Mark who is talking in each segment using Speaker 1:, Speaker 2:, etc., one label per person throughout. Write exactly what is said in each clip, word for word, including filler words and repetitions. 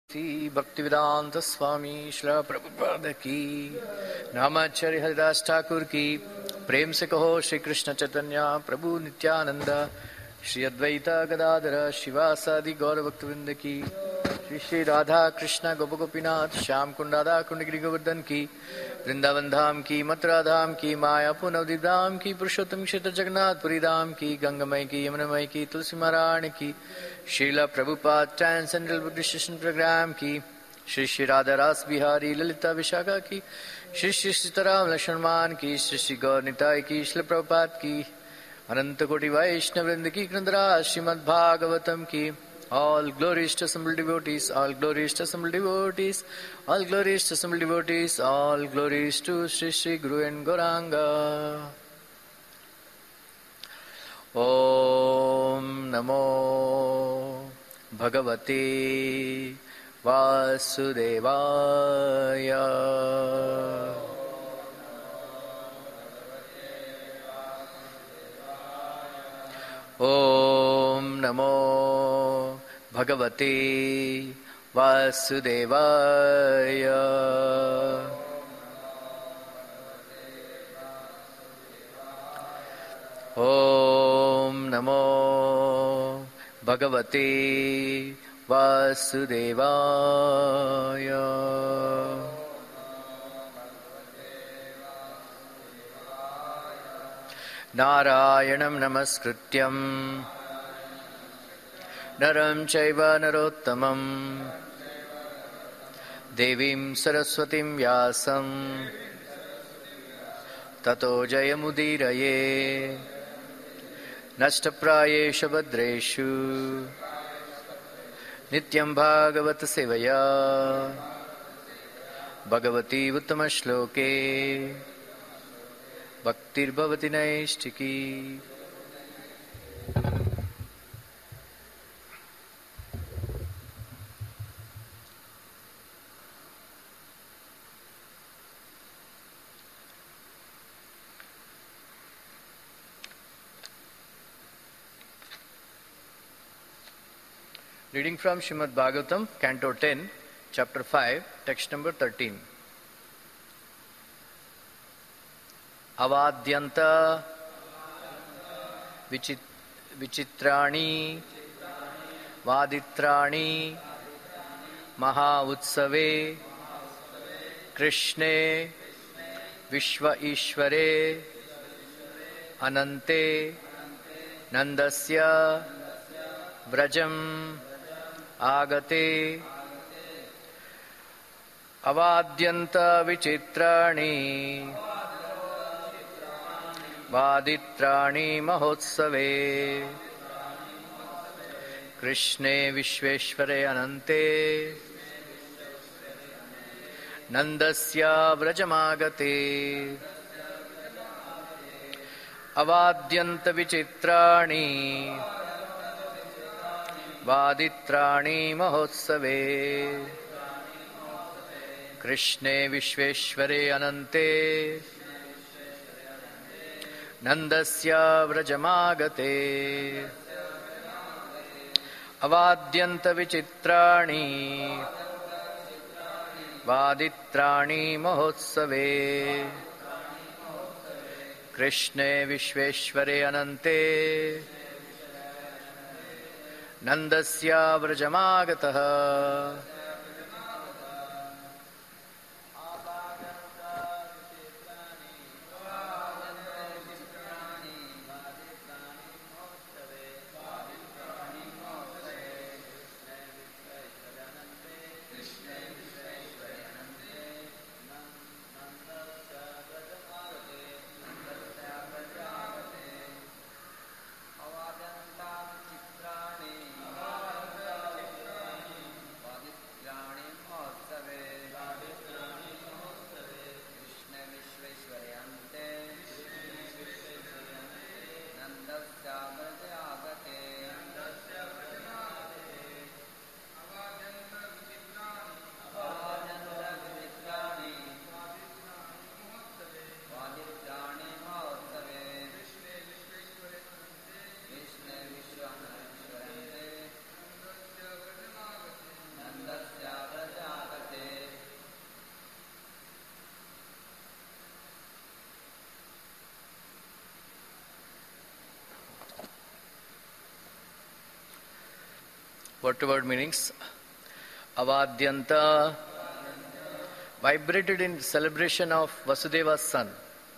Speaker 1: श्री भक्तिवेदांत स्वामी श्री प्रभुपाद की, नामाचार्य हरिदास ठाकुर की, प्रेम से कहो श्री कृष्ण चैतन्य प्रभु नित्यानंद, श्री अद्वैता गदाधर शिवासादि गौर भक्तवृंद की, श्री श्री राधा कृष्ण गोप गोपीनाथ श्याम कुंड राधा कुंड गिरि गोवर्धन की, वृंदावन धाम की, मथुरा धाम की, मायापुर नवदीप धाम की, पुरुषोत्तम क्षेत्र जगन्नाथपुरी धाम की, गंगामय की, यमुनामय की, तुलसी महारानी की, Srila Prabhupada transcendental Buddhist programme की, श्री श्री राधा रास बिहारी ललिता विशाखा की, श्री श्री सीताराम लक्ष्मण की, श्री श्री गौर निताई की, श्री प्रभुपाद की, अनंत कोटि वैष्णव वृंद की, ग्रंथराज श्रीमद् भागवतम की. All glories to assembled devotees, all glories to assembled devotees, all glories to assembled devotees, all glories to Sri Sri Guru and Gauranga. Om Namo Bhagavate Vasudevaya. Om Namo Bhagavate Vasudevaya. Om Namo Bhagavate Vasudevaya. Narayanam namaskrityam Naram chaiva narottamam Devim saraswatim vyasam Tato jayamudiraye Nashtaprayesha bhadreshu Nityam bhagavata sevaya Bhagavati uttama shloke Bhaktir bhavati naishtiki. Reading from Srimad Bhagavatam, Canto ten, Chapter five, Text number thirteen. Avadyanta vichit, vichitrani vaditrani maha utsave Krishne Vishva Ishvare Anante Nandasya Vrajam Agate. Avadyanta vichitrani Vaditrani Mahotsave Krishne Vishveshware Anante Nandasya Vrajamagate. Avadyanta Vichitrani Vaditrani Mahotsave Krishne Vishveshware Anante Nandasya Vrajamagate. Avadyanta Vichitrani Vaditrani Mahotsave Krishne Vishveshware Anante Nandasya Vrajamagataha. word-to-word meanings. Avadyanta, vibrated in celebration of Vasudeva's son.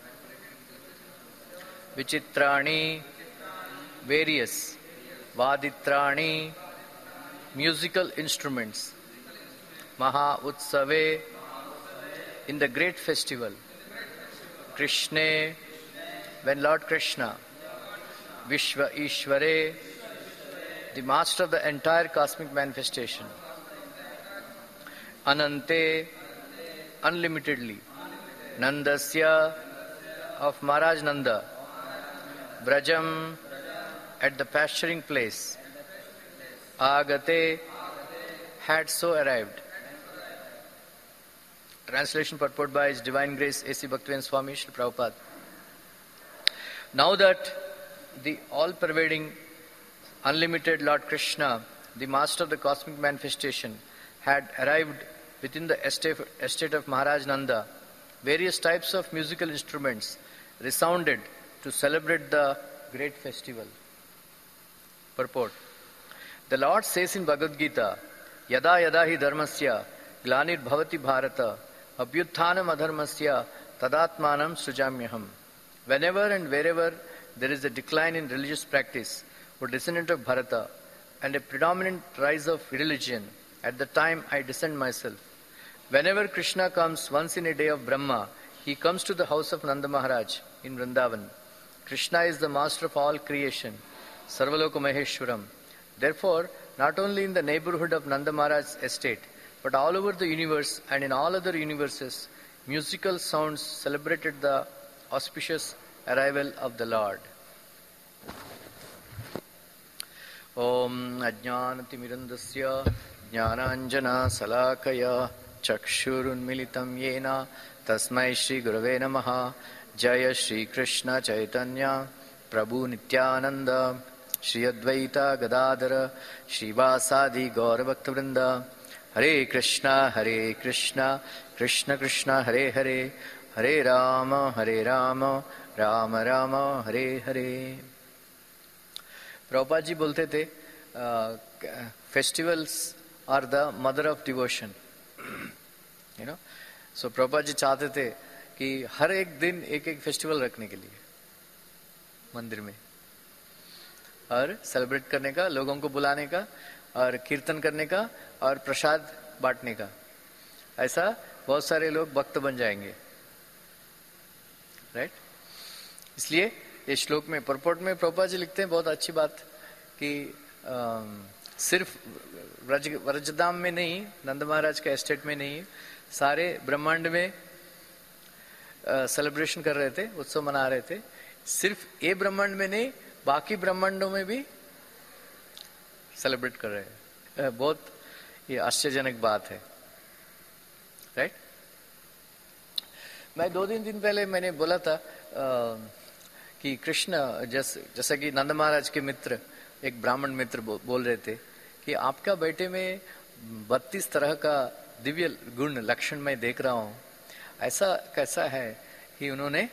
Speaker 1: Vichitrani, various. Vaditrani, musical instruments. Maha Utsave, in the great festival. Krishna, when Lord Krishna. Vishva Ishvare, the master of the entire cosmic manifestation. Anante, unlimitedly. Nandasya, of Maharaj Nanda. Vrajam, at the pasturing place. Agate, had so arrived. Translation purport by His Divine Grace A C Bhaktivinoda Swami Srila Prabhupada. Now that the all-pervading, unlimited Lord Krishna, the master of the cosmic manifestation, had arrived within the estate, estate of Maharaj Nanda, various types of musical instruments resounded to celebrate the great festival. Purport. The Lord says in Bhagavad Gita, Yada yada hi dharmasya glanir bhavati bharata abhyutthanam adharmasya tadatmanam sujamyaham. Whenever and wherever there is a decline in religious practice or descendant of Bharata and a predominant rise of religion, at the time I descend myself. Whenever Krishna comes once in a day of Brahma, he comes to the house of Nanda Maharaj in Vrindavan. Krishna is the master of all creation, Sarvaloka Maheshwaram. Therefore, not only in the neighborhood of Nanda Maharaj's estate, but all over the universe and in all other universes, musical sounds celebrated the auspicious arrival of the Lord. Om Ajnanatimirandasya Jnananjana Salakaya Chakshurunmilitam Yena Tasmai Shri Gurave Namaha Jaya Shri Krishna Chaitanya Prabhu Nityananda Shri Advaita Gadadhara Shri Vasadi Gaura Bhaktavrinda Hare Krishna Hare Krishna Krishna Krishna Hare Hare Hare Rama Hare Rama Rama Rama Hare Hare. Prabhupada ji bolte the uh, festivals are the mother of devotion. You know, so Prabhupada ji चाहते थे कि हर एक दिन एक एक festival रखने के लिए मंदिर में और सेलिब्रेट करने का, लोगों को बुलाने का और कीर्तन करने का और प्रसाद बांटने का. ऐसा बहुत सारे लोग भक्त बन जाएंगे. राइट? इसलिए ये श्लोक में परपोर्ट में प्रभुपाद जी लिखते हैं बहुत अच्छी बात कि आ, सिर्फ व्रज व्रजधाम में नहीं, नंद महाराज के एस्टेट में नहीं, सारे ब्रह्मांड में सेलिब्रेशन कर रहे थे, उत्सव मना रहे थे. सिर्फ ये ब्रह्मांड में नहीं, बाकी ब्रह्मांडों में भी सेलिब्रेट कर रहे हैं. बहुत ये आश्चर्यजनक बात है. राइट? मैं दो तीन दिन पहले मैंने बोला था आ, कि कृष्ण जैसे जैसा कि नंद महाराज के मित्र, एक ब्राह्मण मित्र बो, बोल रहे थे कि आपका बेटे में बत्तीस तरह का दिव्य गुण लक्षण मैं देख रहा हूं. ऐसा कैसा है कि उन्होंने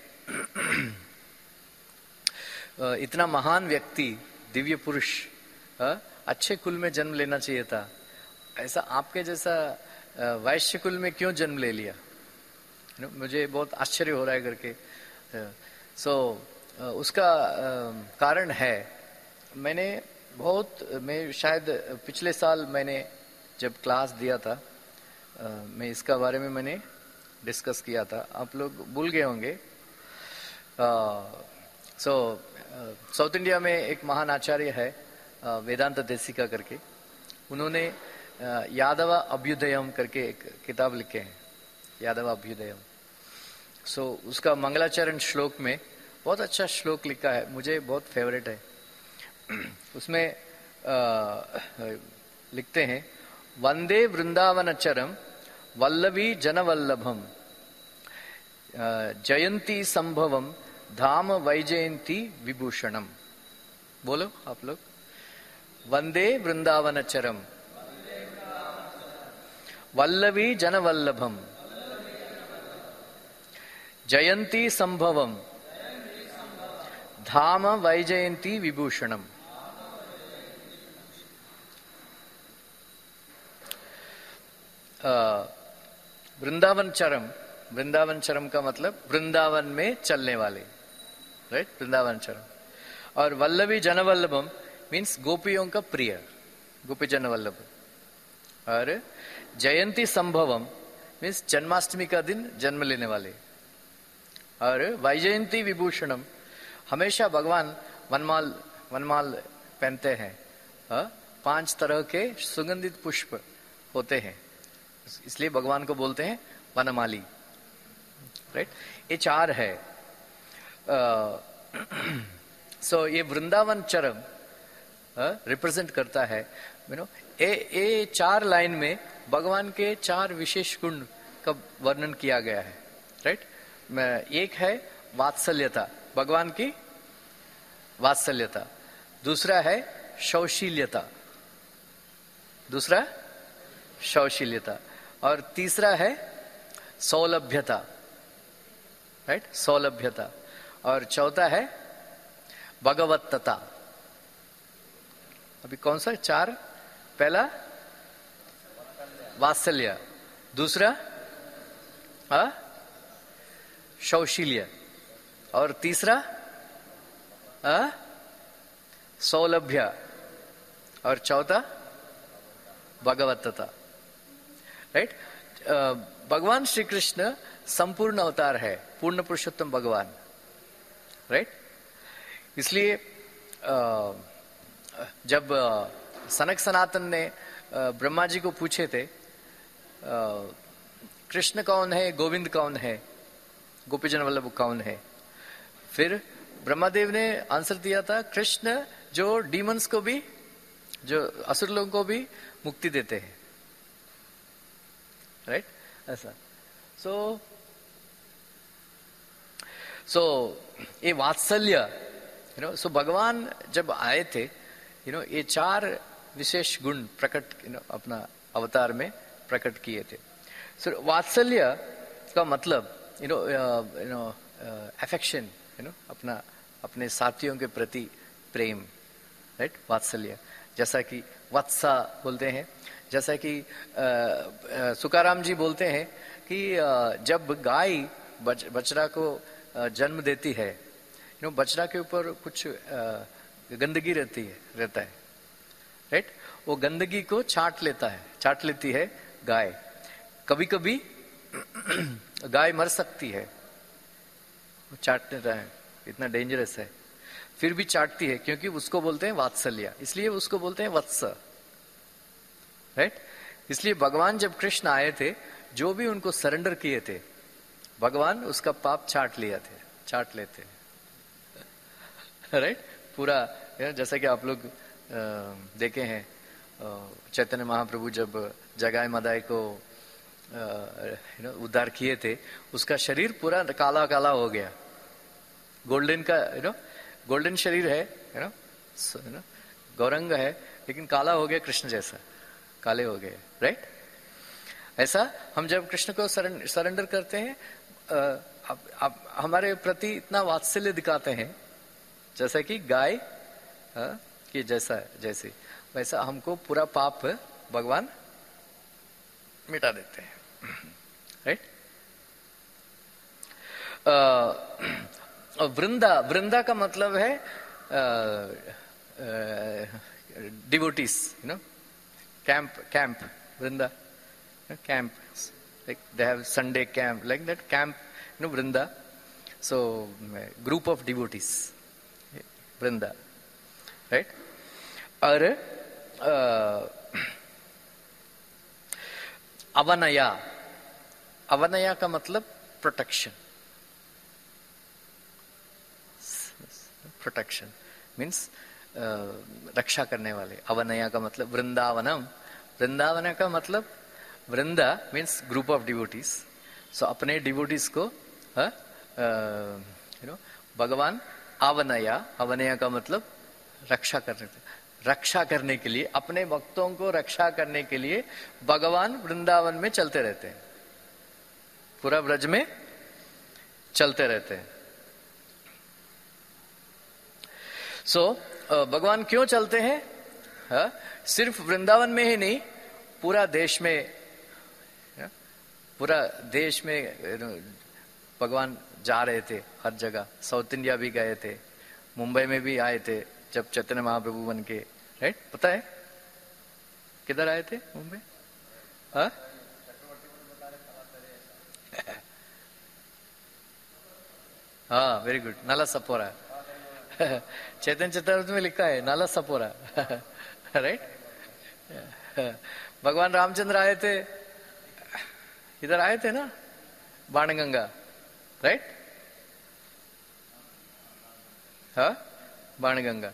Speaker 1: इतना महान व्यक्ति, दिव्य पुरुष, अच्छे कुल में जन्म लेना चाहिए था, ऐसा आपके जैसा वैश्य कुल में क्यों जन्म ले लिया? मुझे बहुत आश्चर्य हो रहा है करके. सो so, उसका कारण है, मैंने बहुत मैं शायद पिछले साल मैंने जब क्लास दिया था, मैं इसका बारे में मैंने डिस्कस किया था. आप लोग भूल गए होंगे. सो साउथ इंडिया में एक महान आचार्य है वेदांत देसिका करके, उन्होंने यादव अभ्युदयम करके एक किताब लिखे हैं, यादव अभ्युदयम. सो so, उसका मंगलाचरण श्लोक में बहुत अच्छा श्लोक लिखा है, मुझे बहुत फेवरेट है. उसमें आ, लिखते हैं, वंदे वृंदावनचरम वल्लभी जनवल्लभम जयंती संभवम धाम वैजयंती विभूषणम. बोलो आप लोग. वंदे वृंदावनचरम वल्लभी जनवल्लभम जयंती संभवम धाम वैजयंती विभूषणम. वृंदावन चरम, वृंदावन चरम का मतलब वृंदावन में चलने वाले, राइट, वृंदावन चरम। और वल्लभी जनवल्लभम मीन्स गोपियों का प्रिय, गोपी जनवल्लभ। और जयंती संभवम मीन्स जन्माष्टमी का दिन जन्म लेने वाले। और वैजयंती विभूषणम, हमेशा भगवान वनमाल वनमाल पहनते हैं, पांच तरह के सुगंधित पुष्प होते हैं, इसलिए भगवान को बोलते हैं वनमाली, राइट। ये चार है। सो so, ये वृंदावन चरम रिप्रेजेंट करता है, यू नो, ये ये चार लाइन में भगवान के चार विशेष गुण का वर्णन किया गया है, राइट। एक है वात्सल्यता, भगवान की वात्सल्यता। दूसरा है शौशील्यता, दूसरा शौशील्यता। और तीसरा है सौलभ्यता, राइट, सौलभ्यता। और चौथा है भगवत्तता। अभी कौन सा चार? पहला वात्सल्य, दूसरा शौशील्य, और तीसरा सौलभ्य, और चौथा भगवत्तता, राइट। भगवान श्री कृष्ण संपूर्ण अवतार है, पूर्ण पुरुषोत्तम भगवान, राइट। इसलिए जब सनक सनातन ने ब्रह्मा जी को पूछे थे कृष्ण कौन है, गोविंद कौन है, गोपीजन वल्लभ कौन है, फिर ब्रह्मादेव ने आंसर दिया था कृष्ण जो डीमंस को भी, जो असुर लोगों को भी मुक्ति देते हैं, राइट, ऐसा। सो सो ये वात्सल्य, यू नो, सो भगवान जब आए थे, यू नो, ये चार विशेष गुण प्रकट, यू नो, अपना अवतार में प्रकट किए थे। सो so, वात्सल्य का मतलब, you know, you know, affection, you know, अपना अपने साथियों के प्रति प्रेम, राइट, वात्सल्य। जैसा कि वत्सा बोलते हैं, जैसा कि सुकाराम जी बोलते हैं कि जब गाय बच, बछड़ा को जन्म देती है, यू नो, बछड़ा के ऊपर कुछ गंदगी रहती है रहता है, राइट, वो गंदगी को चाट लेता है, चाट लेती है गाय। कभी कभी गाय मर सकती है, वो चाट लेता है, इतना डेंजरस है, फिर भी चाटती है, क्योंकि उसको बोलते हैं वात्सल्य, इसलिए उसको बोलते हैं वत्स, राइट। इसलिए भगवान जब कृष्ण आए थे, जो भी उनको सरेंडर किए थे, भगवान उसका पाप चाट लिया थे, चाट लेते, राइट, पूरा। जैसा कि आप लोग देखे हैं, चैतन्य महाप्रभु जब जगाई मदाई को यू नो उद्धार किए थे, उसका शरीर पूरा काला काला हो गया, गोल्डन का, यू नो, गोल्डन शरीर है, you know, you know, Gaurang है, लेकिन काला हो गया, कृष्ण जैसा काले हो गए, राइट। ऐसा हम जब कृष्ण को सरेंडर करते हैं, अब, अब हमारे प्रति इतना वात्सल्य दिखाते हैं, जैसा कि गाय कि जैसा जैसे वैसा हमको पूरा पाप भगवान मिटा देते हैं, राइट। वृंदा, वृंदा का मतलब है devotees, you know, camp, camp, वृंदा, camp, like they have Sunday camp, like that camp, you know, Vrinda. So group of devotees, Vrinda, right? और अवनया, अवनया का मतलब प्रोटेक्शन, प्रोटेक्शन मीन्स रक्षा करने वाले। अवनया का मतलब वृंदावनम, वृंदावन का मतलब वृंदा means group of devotees. So अपने डिवोटीज को यू नो भगवान आवनया, अवनया का मतलब रक्षा करने, रक्षा करने के लिए, अपने भक्तों को रक्षा करने के लिए भगवान वृंदावन में चलते रहते हैं, पूरा ब्रज में चलते रहते हैं। सो so, भगवान क्यों चलते हैं? हा? सिर्फ वृंदावन में ही नहीं, पूरा देश में पूरा देश में भगवान जा रहे थे, हर जगह। साउथ इंडिया भी गए थे, मुंबई में भी आए थे जब चैतन्य महाप्रभु बन के, राइट? पता है किधर आए थे? मुंबई। हाँ हाँ, वेरी गुड, नाला सपोरा। चैतन्य चैतन्य में लिखा है नाला सपोरा। राइट? भगवान रामचंद्र आए थे, इधर आए थे ना, बाणगंगा, राइट? हाँ, बाणगंगा।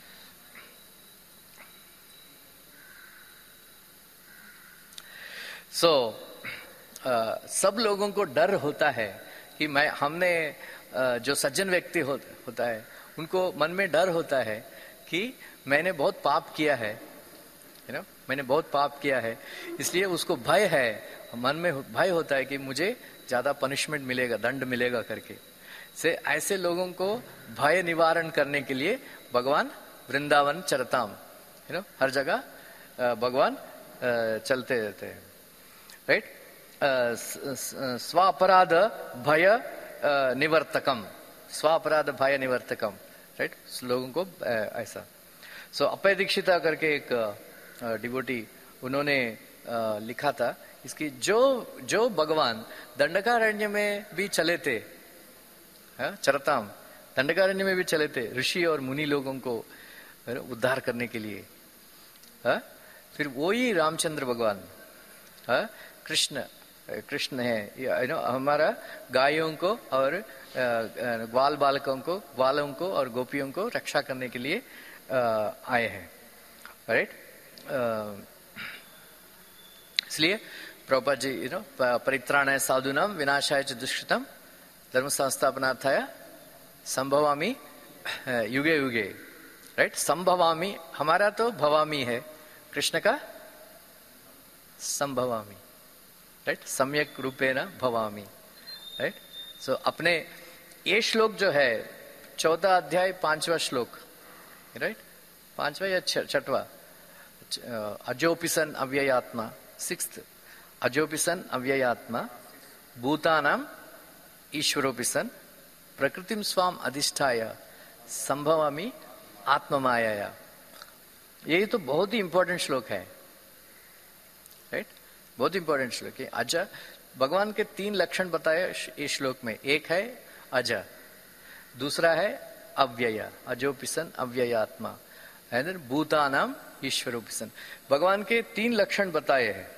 Speaker 1: सो so, uh, सब लोगों को डर होता है कि मैं हमने uh, जो सज्जन व्यक्ति हो, होता है उनको मन में डर होता है कि मैंने बहुत पाप किया है, यू नो, मैंने बहुत पाप किया है, इसलिए उसको भय है, मन में भय होता है कि मुझे ज्यादा पनिशमेंट मिलेगा, दंड मिलेगा करके। से ऐसे लोगों को भय निवारण करने के लिए भगवान वृंदावन चरताम, यू नो, हर जगह भगवान चलते रहते हैं, राइट? स्वापराध भय निवर्तकम, स्वापराध भय निवर्तकम, राइट? लोगों को ऐसा। सो अप्पय दीक्षिता करके एक डिवोटी, उन्होंने लिखा था इसकी, जो जो भगवान दंडकारण्य में भी चले थे, चरताम दंडकारण्य में भी चले थे ऋषि और मुनि लोगों को उद्धार करने के लिए, हा? फिर वो ही रामचंद्र भगवान, हा? कृष्ण कृष्ण है, यू नो, हमारा गायों को और ग्वाल बालकों को, ग्वालों को और गोपियों को रक्षा करने के लिए आए हैं, राइट? इसलिए प्रभुपाद जी, यू नो, परित्राणाय साधूनां विनाशाय च दुष्कृतम् धर्म संस्थापनार्थाय संभवामि युगे युगे, राइट? संभवामि, हमारा तो भवामी है, कृष्ण का संभवामी, राइट? सम्यक रूपेण भवामी, राइट? सो अपने ये श्लोक जो है चौथा अध्याय पांचवा श्लोक, राइट? पांचवा या छठवा, अजोपिसन अव्ययात्मा, सिक्स्थ, अजोपिसन अव्ययात्मा भूतानाम ईश्वरोपिसन प्रकृतिम स्वाम अधिष्ठाय संभवामि आत्ममाया। ये तो बहुत ही इंपॉर्टेंट श्लोक है, राइट? बहुत इंपॉर्टेंट श्लोक है। अज, भगवान के तीन लक्षण बताए इस श्लोक में, एक है अज, दूसरा है अव्यय, अजोपिसन अव्ययात्मा, है भूतानाम ईश्वरोपिसन। भगवान के तीन लक्षण बताए हैं।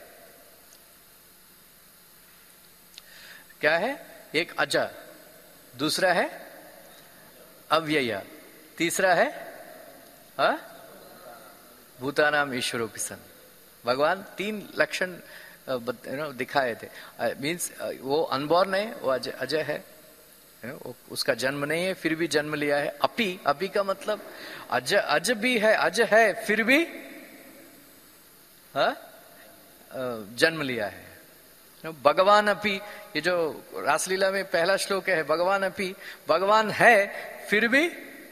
Speaker 1: क्या है? एक अज, दूसरा है अव्यय, तीसरा है हा? भूतानाम ईश्वरोपिसन। भगवान तीन लक्षण दिखाए थे। मीन्स वो अनबॉर्न है, वो अजय अजय है, उसका जन्म नहीं है फिर भी जन्म लिया है। अपी, अपी का मतलब अज, अज भी है, अज है फिर भी हा? जन्म लिया है। भगवान अपी, ये जो रासलीला में पहला श्लोक है, भगवान अपी, भगवान है फिर भी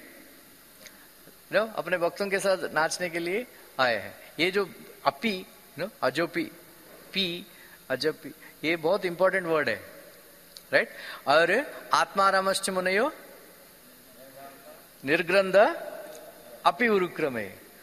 Speaker 1: नो अपने भक्तों के साथ नाचने के लिए आए हैं। ये जो अपी, नो अजोपी, पी, अजपी, ये बहुत इंपॉर्टेंट वर्ड है, राइट? और आत्मारामश्च मुनयो निर्ग्रंथ अपि उरुक्रमे,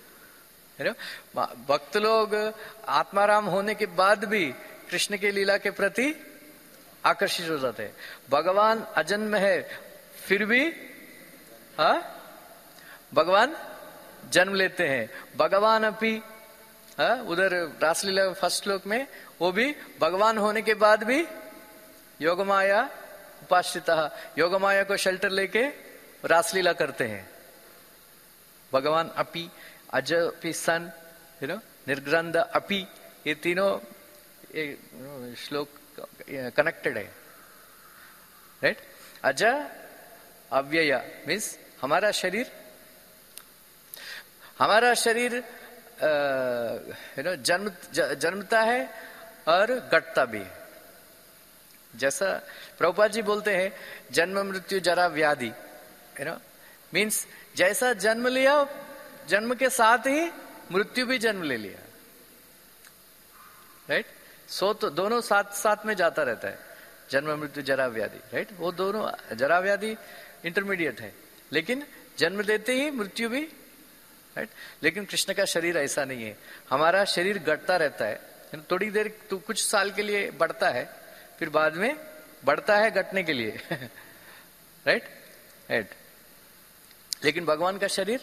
Speaker 1: भक्त लोग आत्माराम होने के बाद भी कृष्ण के लीला के प्रति आकर्षित हो जाते हैं। भगवान अजन्म है फिर भी हा? भगवान जन्म लेते हैं। भगवान अपी, हा? उधर रासलीला फर्स्ट श्लोक में वो भी भगवान होने के बाद भी योगमाया उपाश्रिता, योगमाया को शेल्टर लेके रासलीला करते हैं। भगवान अपी, अज अपी सन, यू नो, निर्ग्रंथ अपी, ये तीनों श्लोक कनेक्टेड है, राइट? अज अव्यय मीन्स हमारा शरीर, हमारा शरीर यू नो जन्म जन्मता है और घटता भी है। जैसा प्रभुपाद जी बोलते हैं, जन्म मृत्यु जरा व्याधि, यू नो, मीन्स जैसा जन्म लिया, जन्म के साथ ही मृत्यु भी जन्म ले लिया, राइट? सो तो दोनों साथ साथ में जाता रहता है, जन्म मृत्यु जरा व्याधि, राइट। वो दोनों, जरा व्याधि इंटरमीडिएट है, लेकिन जन्म देते ही मृत्यु भी, राइट। लेकिन कृष्ण का शरीर ऐसा नहीं है, हमारा शरीर घटता रहता है, थोड़ी देर तो कुछ साल के लिए बढ़ता है, फिर बाद में बढ़ता है घटने के लिए राइट राइट। लेकिन भगवान का शरीर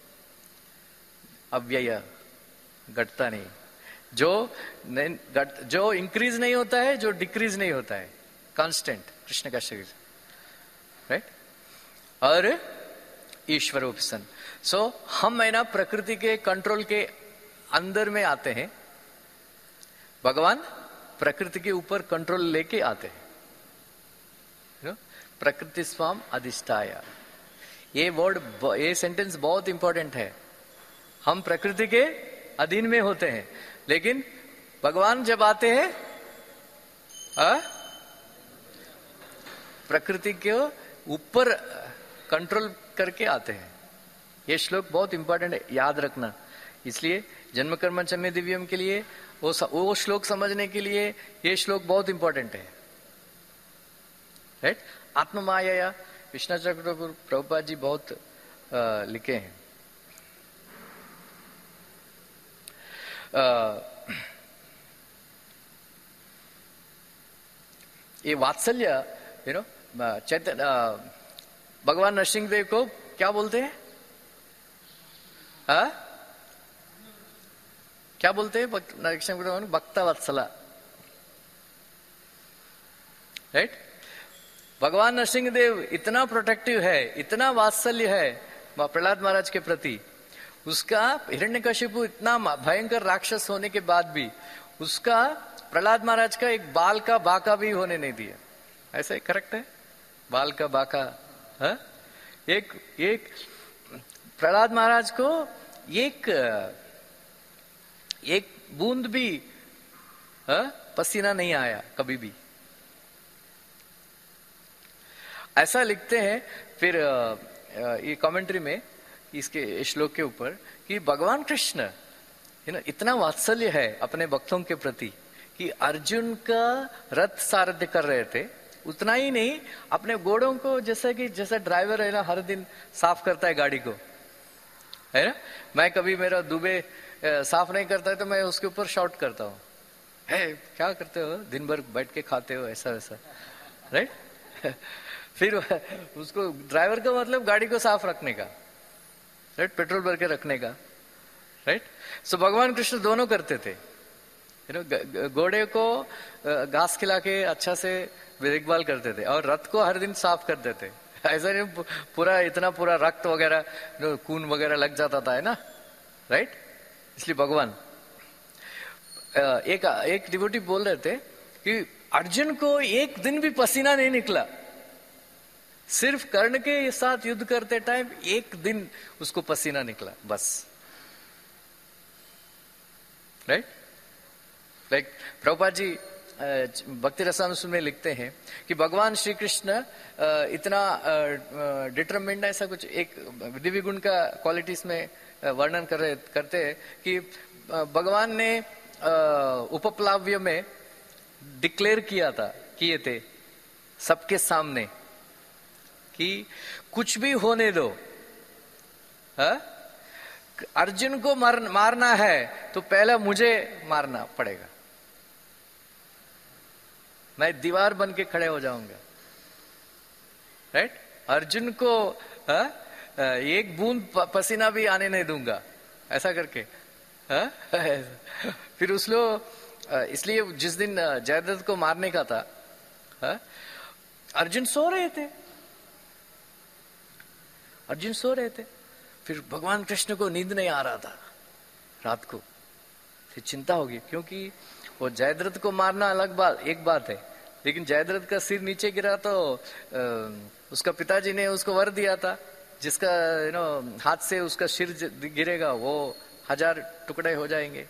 Speaker 1: अव्यय, घटता नहीं, जो गट, जो इंक्रीज नहीं होता है, जो डिक्रीज नहीं होता है, कांस्टेंट कृष्ण का शरीर, राइट। और ईश्वर उपसन। सो हम है ना प्रकृति के कंट्रोल के अंदर में आते हैं, भगवान प्रकृति के ऊपर कंट्रोल लेके आते हैं, you know? प्रकृति स्वाम अधिष्ठाय, ये वर्ड, ये सेंटेंस बहुत इंपॉर्टेंट है। हम प्रकृति के अधीन में होते हैं, लेकिन भगवान जब आते हैं आ? प्रकृति के ऊपर कंट्रोल करके आते हैं। ये श्लोक बहुत इंपॉर्टेंट है, याद रखना। इसलिए जन्म कर्म चम्य दिव्यम के लिए वो वो श्लोक समझने के लिए ये श्लोक बहुत इंपॉर्टेंट है, राइट। आत्म माया विष्णु चक्र प्रभुपाद जी बहुत आ, लिखे हैं। आ, ये वात्सल्य, यू नो, चैतन्य भगवान नरसिंहदेव को क्या बोलते हैं? हा? क्या बोलते हैं नरसिंह? भक्ता वत्सला, राइट। भगवान नरसिंहदेव इतना प्रोटेक्टिव है, इतना वात्सल्य है प्रहलाद महाराज के प्रति। उसका हिरण्यकशिपु इतना भयंकर राक्षस होने के बाद भी उसका प्रहलाद महाराज का एक बाल का बाका भी होने नहीं दिया। ऐसा ही करेक्ट है, बाल का बाका। हा? एक एक प्रहलाद महाराज को एक एक बूंद भी हा? पसीना नहीं आया कभी भी। ऐसा लिखते हैं फिर ये कमेंट्री में इसके श्लोक के ऊपर कि भगवान कृष्ण, है ना, इतना वात्सल्य है अपने भक्तों के प्रति कि अर्जुन का रथ सारथ्य कर रहे थे। उतना ही नहीं, अपने घोड़ों को जैसे कि जैसा ड्राइवर है ना हर दिन साफ करता है गाड़ी को, है ना। मैं कभी मेरा दुबे साफ नहीं करता है तो मैं उसके ऊपर शॉर्ट करता हूँ, है क्या करते हो, दिन भर बैठ के खाते हो, ऐसा वैसा, राइट। फिर उसको ड्राइवर का मतलब गाड़ी को साफ रखने का, राइट, पेट्रोल भर के रखने का, राइट। सो भगवान कृष्ण दोनों करते थे, यू नो, घोड़े को घास खिला के अच्छा से देखभाल करते थे और रथ को हर दिन साफ करते थे। ऐसा नहीं पूरा इतना पूरा रक्त वगैरह खून वगैरह लग जाता था, है ना, राइट। इसलिए भगवान एक एक डिवोटी बोल रहे थे कि अर्जुन को एक दिन भी पसीना नहीं निकला, सिर्फ कर्ण के साथ युद्ध करते टाइम एक दिन उसको पसीना निकला बस, राइट। लाइक प्रभुपाद जी भक्ति रसानुस्मृति में लिखते हैं कि भगवान श्री कृष्ण इतना डिटरमिन्ड, ऐसा कुछ एक दिव्य गुण का क्वालिटीज में वर्णन कर रहे करते हैं कि भगवान ने उपप्लाव्य में डिक्लेयर किया था, किए थे सबके सामने कि कुछ भी होने दो, हा? अर्जुन को मार, मारना है तो पहला मुझे मारना पड़ेगा, मैं दीवार बन के खड़े हो जाऊंगा, राइट। अर्जुन को हा? एक बूंद पसीना भी आने नहीं दूंगा, ऐसा करके हा? फिर उस लो इसलिए जिस दिन जयद्रथ को मारने का था, हा? अर्जुन सो रहे थे, अर्जुन सो रहे थे। फिर भगवान कृष्ण को नींद नहीं आ रहा था रात को, फिर चिंता होगी क्योंकि वो जयद्रथ को मारना अलग बात, एक बात है, लेकिन जयद्रथ का सिर नीचे गिरा तो आ, उसका पिताजी ने उसको वर दिया था, जिसका यू नो हाथ से उसका सिर गिरेगा वो हजार टुकड़े हो जाएंगे।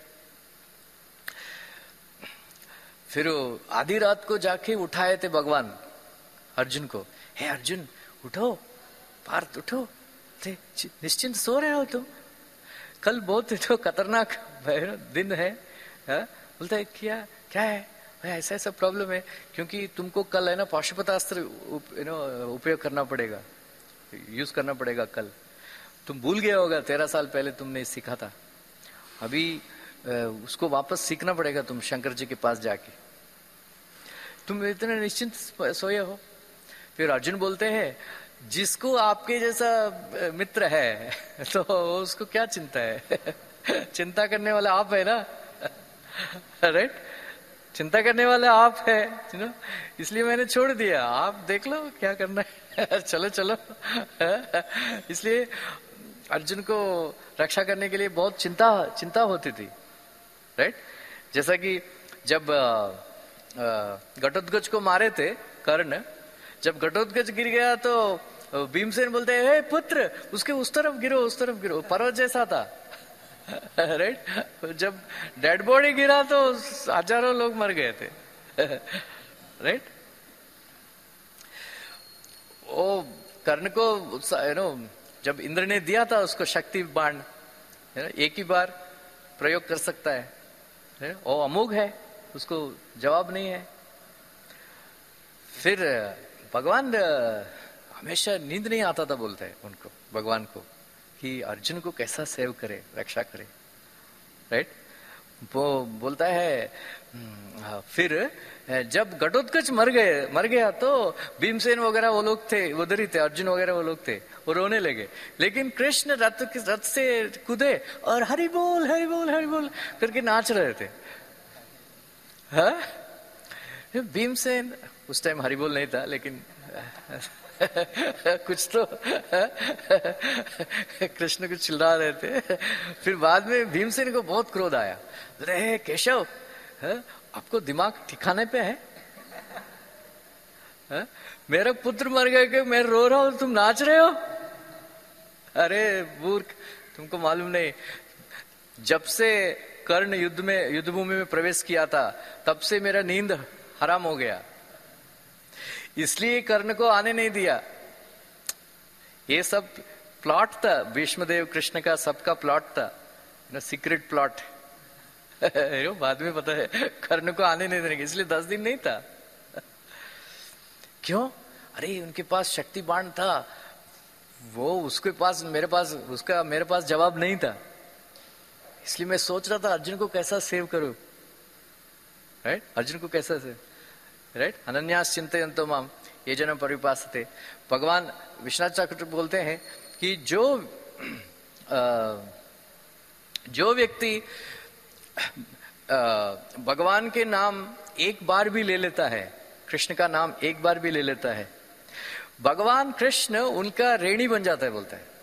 Speaker 1: फिर आधी रात को जाके उठाए थे भगवान अर्जुन को, हे अर्जुन उठो, पार्थ उठो, निश्चिंत सो रहे हो तुम, कल बहुत तो खतरनाक दिन है, है? बोलता है क्या क्या है भाई, ऐसा ऐसा प्रॉब्लम है, क्योंकि तुमको कल है ना पाशुपतास्त्र यू नो उपयोग करना पड़ेगा, यूज करना पड़ेगा कल। तुम भूल गया होगा, तेरह साल पहले तुमने सीखा था, अभी उसको वापस सीखना पड़ेगा तुम शंकर जी के पास जाके। तुम इतने निश्चिंत सोए हो। फिर अर्जुन बोलते हैं जिसको आपके जैसा मित्र है तो उसको क्या चिंता है चिंता करने वाला आप है ना राइट, चिंता करने वाला आप है, यू नो, इसलिए मैंने छोड़ दिया, आप देख लो क्या करना है चलो चलो इसलिए अर्जुन को रक्षा करने के लिए बहुत चिंता चिंता होती थी, राइट। जैसा कि जब घटोत्कच को मारे थे कर्ण, जब घटोत्कच गिर गया तो भीमसेन बोलते हैं हे पुत्र उसके उस तरफ गिरो, उस तरफ गिरो, पर्वत जैसा था राइट। जब डेड बॉडी गिरा तो हजारों लोग मर गए थे राइट। वो कर्ण को यू नो जब इंद्र ने दिया था उसको शक्ति बाण, एक ही बार प्रयोग कर सकता है, वो अमोघ है, उसको जवाब नहीं है। फिर भगवान हमेशा नींद नहीं आता था, बोलते हैं उनको, भगवान को, कि अर्जुन को कैसा सेव करे, रक्षा करे, राइट। वो बोलता है फिर जब घटोत्कच मर गए मर गया तो भीमसेन वगैरह वो लोग थे, उधर ही थे, अर्जुन वगैरह वो लोग थे, वो रोने लगे। लेकिन कृष्ण रथ रथ से कूदे और हरि बोल हरि बोल हरि बोल करके नाच रहे थे। हाँ, भीमसेन उस टाइम हरि बोल नहीं था, लेकिन कुछ तो कृष्ण को चिल्ला रहे थे। फिर बाद में भीमसेन को बहुत क्रोध आया, अरे केशव है? आपको दिमाग ठिकाने पे है, है? मेरा पुत्र मर गया कि मैं रो रहा हूं, तुम नाच रहे हो? अरे मूर्ख, तुमको मालूम नहीं, जब से कर्ण युद्ध में युद्ध भूमि में प्रवेश किया था तब से मेरा नींद हराम हो गया, इसलिए कर्ण को आने नहीं दिया। ये सब प्लॉट था, भीष्मदेव कृष्ण का सबका प्लॉट था ना, सीक्रेट प्लॉट बाद में पता है कर्ण को आने नहीं देंगे, इसलिए दस दिन नहीं था। क्यों? अरे उनके पास शक्ति बाण था, वो उसके पास मेरे पास उसका मेरे पास जवाब नहीं था, इसलिए मैं सोच रहा था अर्जुन को कैसा सेव करूं, राइट, अर्जुन को कैसा सेव, राइट। अनन्यास चिंतयन्तो माम ये जन परिपासते। भगवान विश्वनाथ चक्रवर्ती बोलते हैं कि जो आ, जो व्यक्ति भगवान के नाम एक बार भी ले लेता है, कृष्ण का नाम एक बार भी ले लेता है, भगवान कृष्ण उनका ऋणी बन जाता है, बोलता है,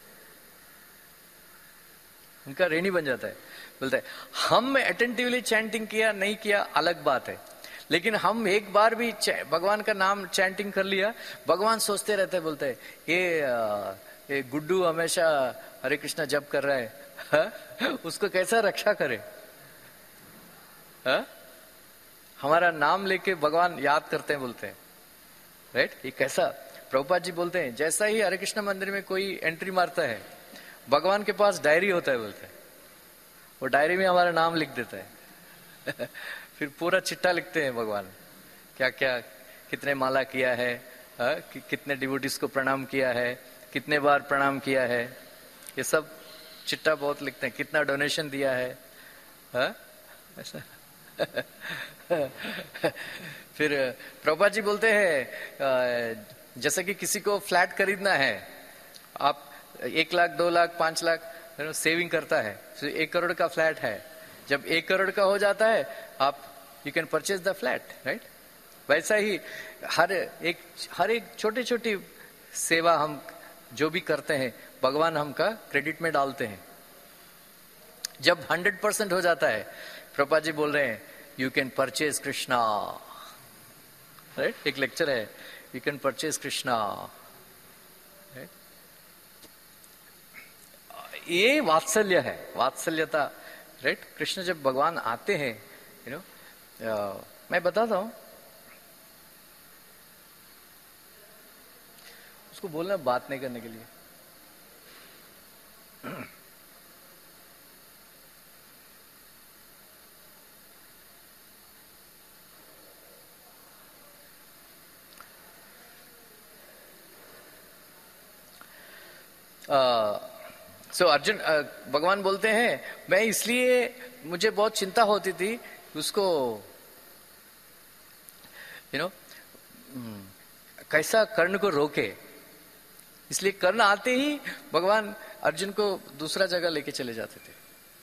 Speaker 1: उनका ऋणी बन जाता है। बोलता है हम अटेंटिवली चैंटिंग किया नहीं किया अलग बात है, लेकिन हम एक बार भी भगवान का नाम चैंटिंग कर लिया, भगवान सोचते रहते हैं, बोलते हैं ये ये गुड्डू हमेशा हरे कृष्णा जप कर रहा है, हा? उसको कैसा रक्षा करे, हा? हमारा नाम लेके भगवान याद करते हैं, बोलते हैं, राइट। ये कैसा, प्रभुपाद जी बोलते हैं जैसा ही हरे कृष्णा मंदिर में कोई एंट्री मारता है, भगवान के पास डायरी होता है, बोलते हैं, वो डायरी में हमारा नाम लिख देता है फिर पूरा चिट्ठा लिखते हैं भगवान, क्या क्या कितने माला किया है, हा? कि, कितने डिवोटीज को प्रणाम किया है, कितने बार प्रणाम किया है, ये सब चिट्ठा बहुत लिखते हैं, कितना डोनेशन दिया है, हा? ऐसा फिर प्रभुपाद जी बोलते हैं जैसे कि किसी को फ्लैट खरीदना है, आप एक लाख दो लाख पांच लाख सेविंग करता है, तो एक करोड़ का फ्लैट है, जब एक करोड़ का हो जाता है आप you can purchase the flat, right. वैसा ही हर एक हर एक छोटी छोटी सेवा हम जो भी करते हैं भगवान हमका क्रेडिट में डालते हैं। जब हंड्रेड परसेंट हो जाता है, प्रभुपाद जी बोल रहे हैं you can purchase Krishna, right, एक लेक्चर है, you can purchase Krishna, right. ये वात्सल्य है, वात्सल्यता, राइट। कृष्ण जब भगवान आते हैं, यू नो, मैं बताता हूं, उसको बोलना बात नहीं करने के लिए, सो अर्जुन भगवान बोलते हैं मैं इसलिए मुझे बहुत चिंता होती थी उसको यू नो कैसा कर्ण को रोके, इसलिए कर्ण आते ही भगवान अर्जुन को दूसरा जगह लेके चले जाते थे।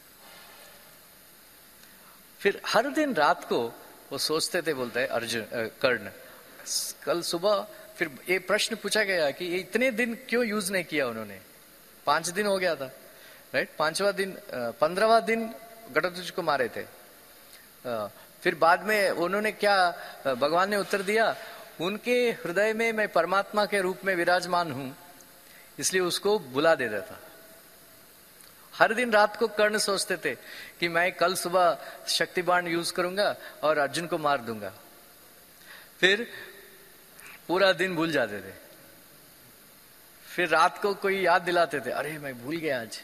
Speaker 1: फिर हर दिन रात को वो सोचते थे, बोलता है अर्जुन कर्ण कल सुबह फिर ये प्रश्न पूछा गया कि ये इतने दिन क्यों यूज नहीं किया उन्होंने, पांच दिन हो गया था राइट, पांचवा दिन पंद्रहवा दिन घटोत्कच को मारे थे। फिर बाद में उन्होंने क्या भगवान ने उत्तर दिया, उनके हृदय में मैं परमात्मा के रूप में विराजमान हूं इसलिए उसको बुला देता था। हर दिन रात को कर्ण सोचते थे कि मैं कल सुबह शक्ति बाण यूज करूंगा और अर्जुन को मार दूंगा, फिर पूरा दिन भूल जाते थे, फिर रात को कोई याद दिलाते थे, अरे मैं भूल गया आज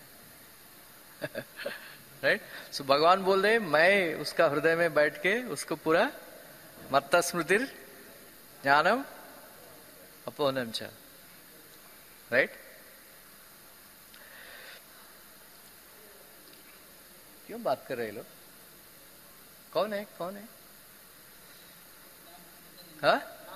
Speaker 1: राइट। सो भगवान बोल रहे मैं उसका हृदय में बैठ के उसको पूरा मत्ता स्मृतिर ज्ञानम अपोहनम च, राइट। क्यों बात कर रहे लोग, कौन है कौन है? हाँ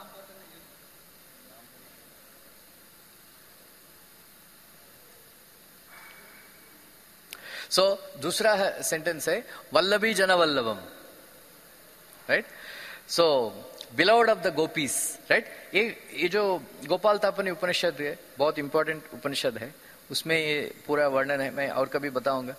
Speaker 1: सो so, दूसरा है सेंटेंस है वल्लभी जन वल्लभम, right. So beloved of the gopis, right. ये ये जो गोपाल तापनी उपनिषद है बहुत इंपॉर्टेंट उपनिषद है, उसमें ये पूरा वर्णन है, मैं और कभी बताऊंगा।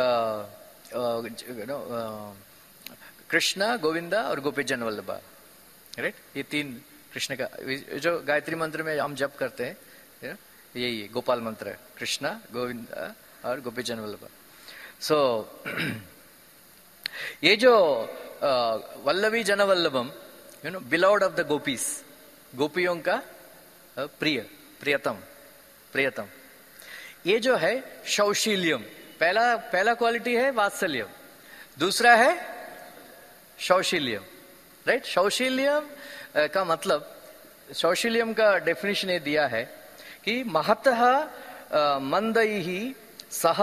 Speaker 1: कृष्णा गोविंदा और गोपी जन वल्लभा, राइट, ये तीन कृष्ण का जो गायत्री मंत्र में हम जप करते हैं यही गोपाल मंत्र है, कृष्णा गोविंदा और गोपी जन वल्लभा। सो so, ये जो वल्लभी जन वल्लभम you know beloved of the gopis, गोपियों का प्रिय प्रियतम प्रियतम, ये जो है शौशील्यम, पहला पहला क्वालिटी है वात्सल्यम, दूसरा है शौशील्यम, राइट। शौशील्यम का मतलब, शौशील्यम का डेफिनेशन ये दिया है कि महतः मंदैहि सह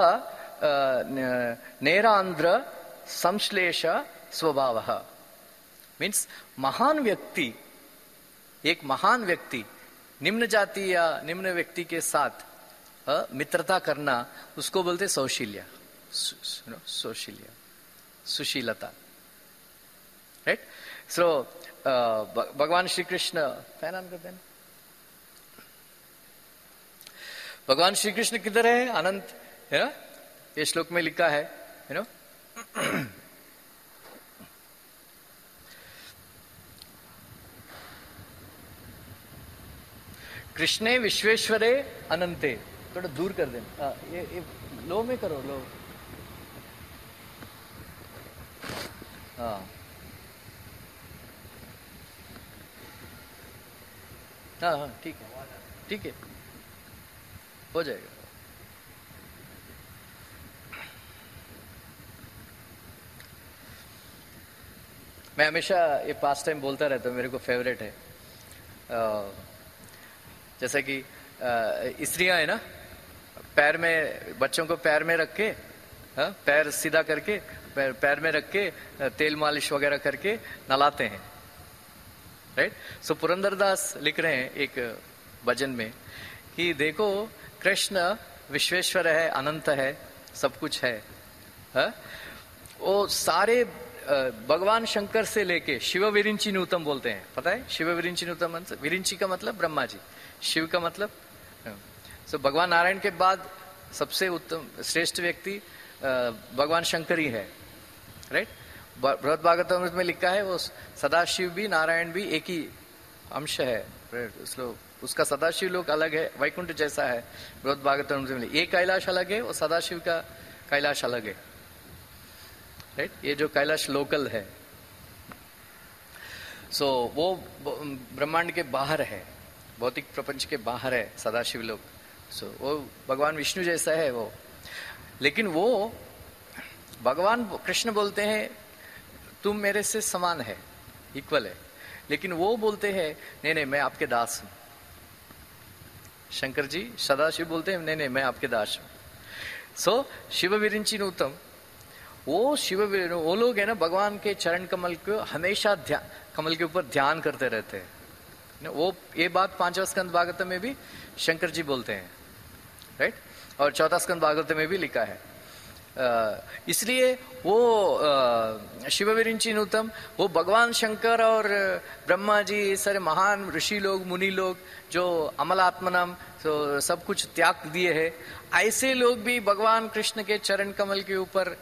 Speaker 1: नेरांध्र संश्लेष स्वभाव, मीन्स महान व्यक्ति, एक महान व्यक्ति निम्न जाति या निम्न व्यक्ति के साथ मित्रता करना उसको बोलते सौशील्य, सौशील्य सुशीलता, राइट। सो भगवान श्री कृष्ण नाम करते हैं, भगवान श्री कृष्ण किधर है? अनंत है ना, ये श्लोक में लिखा है यू नो कृष्णे विश्वेश्वरे अनंते, थोड़ा दूर कर देना, ये, ये लो में करो, लो, हाँ हाँ हाँ ठीक है ठीक है हो जाएगा। मैं हमेशा ये पास टाइम बोलता रहता हूँ, मेरे को फेवरेट है। आ, जैसे कि स्त्रियां है ना, पैर में बच्चों को पैर में रख के, हा? पैर सीधा करके पैर, पैर में रख के तेल मालिश वगैरह करके नलाते हैं, राइट। सो पुरंदरदास लिख रहे हैं एक भजन में कि देखो कृष्ण विश्वेश्वर है, अनंत है, सब कुछ है, हा? वो सारे भगवान शंकर से लेके शिव विरिंची नूतम बोलते हैं, पता है शिव विरिंची नूतम, विरिंची का मतलब ब्रह्मा जी, शिव का मतलब सो so, भगवान नारायण के बाद सबसे उत्तम श्रेष्ठ व्यक्ति भगवान शंकर ही है, राइट। बृहद भागवत में लिखा है वो सदाशिव भी नारायण भी एक ही अंश है, उसका सदाशिव लोक अलग है, वैकुंठ जैसा है। बृहद भागवत में ये कैलाश अलग है, वो सदाशिव का कैलाश अलग है, राइट। ये जो कैलाश लोकल है, सो so, वो ब्रह्मांड के बाहर है, भौतिक प्रपंच के बाहर है सदाशिव लोक। सो so, वो भगवान विष्णु जैसा है वो, लेकिन वो भगवान कृष्ण बोलते हैं तुम मेरे से समान है, इक्वल है, लेकिन वो बोलते हैं नहीं नहीं मैं आपके दास हूं, शंकर जी सदाशिव बोलते हैं नहीं नहीं मैं आपके दास हूं। सो शिव विरिंची नूतम, वो शिव वो लोग है ना भगवान के चरण कमल को हमेशा ध्यान, कमल के ऊपर ध्यान करते रहते हैं। वो ये बात पांचवा स्कंद भागवत में भी शंकर जी बोलते हैं, राइट, और चौथा स्कंद भागवत में भी लिखा है। इसलिए वो शिव विरिंची नूतम, वो भगवान शंकर और ब्रह्मा जी सारे महान ऋषि लोग मुनि लोग जो अमलात्मनम तो सब कुछ त्याग दिए हैं, ऐसे लोग भी भगवान कृष्ण के चरण कमल के ऊपर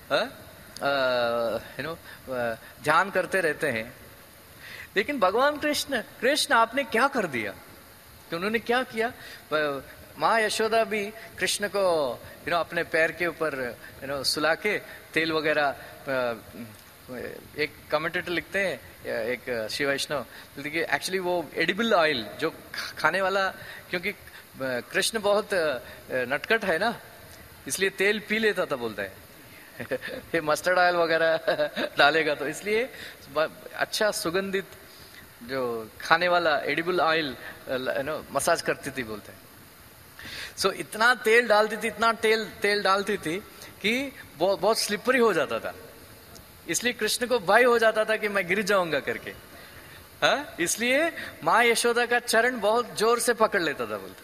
Speaker 1: यू नो ध्यान करते रहते हैं। लेकिन भगवान कृष्ण कृष्ण आपने क्या कर दिया, तो उन्होंने क्या किया? माँ यशोदा भी कृष्ण को यू नो अपने पैर के ऊपर यू नो सुला के तेल वगैरह, एक कमेंटेटर लिखते हैं एक शिव वैष्णव, देखिए एक्चुअली वो एडिबल ऑयल जो खाने वाला, क्योंकि कृष्ण बहुत नटखट है ना, इसलिए तेल पी लेता था बोलता है ये मस्टर्ड ऑयल वगैरह डालेगा तो इसलिए अच्छा सुगंधित जो खाने वाला edible oil you know massage करती थी बोलते हैं। सो so, इतना तेल डालती थी इतना तेल तेल डालती थी कि बहुत बहुत स्लिपरी हो जाता था, इसलिए कृष्ण को भय हो जाता था कि मैं गिर जाऊंगा करके। हाँ, इसलिए माँ यशोदा का चरण बहुत जोर से पकड़ लेता था बोलते हैं।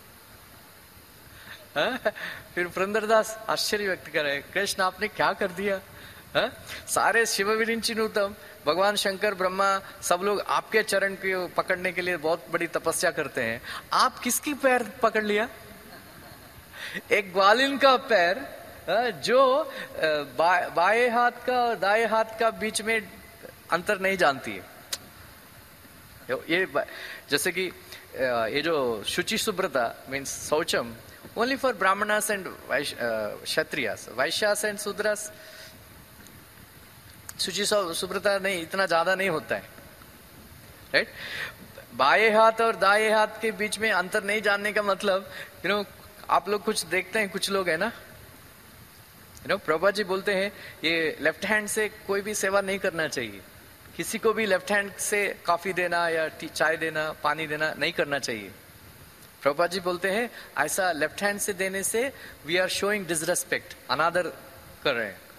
Speaker 1: हाँ? फिर पुरंदरदास आश्चर्य व्यक्त कर रहे, कृष्ण आपने क्या कर दिया? हाँ? सारे शिव विरिंची नूतम भगवान शंकर ब्रह्मा सब लोग आपके चरण को पकड़ने के लिए बहुत बड़ी तपस्या करते हैं, आप किसकी पैर पकड़ लिया? एक ग्वालिन का पैर जो बा, बाएं हाथ का और दाएं हाथ का बीच में अंतर नहीं जानती है। ये जैसे कि ये जो शुचि शुभ्रता मीन्स शौचम only for brahmanas and kshatriyas, vaishyas and shudras शुचि शुभ्रता नहीं इतना ज्यादा नहीं होता है, राइट। बाएं हाथ और दाएं हाथ के बीच में अंतर नहीं जानने का मतलब यू नो आप लोग कुछ देखते हैं, कुछ लोग है ना यू नो प्रभुपाद जी बोलते हैं ये लेफ्ट हैंड से कोई भी सेवा नहीं करना चाहिए, किसी को भी लेफ्ट हैंड से कॉफी देना या चाय देना पानी देना नहीं करना चाहिए। प्रभुपाद जी बोलते हैं ऐसा लेफ्ट हैंड से देने से वी आर शोइंग डिसरेस्पेक्ट, अनादर कर रहे हैं।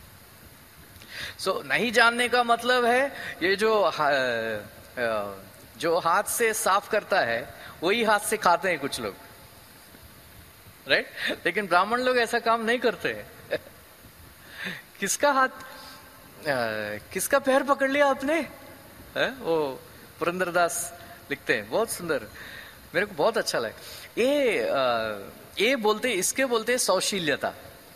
Speaker 1: सो so, नहीं जानने का मतलब है ये जो जो हाथ से साफ करता है वही हाथ से खाते हैं कुछ लोग, राइट right? लेकिन ब्राह्मण लोग ऐसा काम नहीं करते हैं किसका हाथ आ, किसका पैर पकड़ लिया आपने? है? वो पुरंदरदास लिखते हैं, बहुत सुंदर, मेरे को बहुत अच्छा लगा ये आ, ये बोलते इसके बोलते हैं सौशील्यता,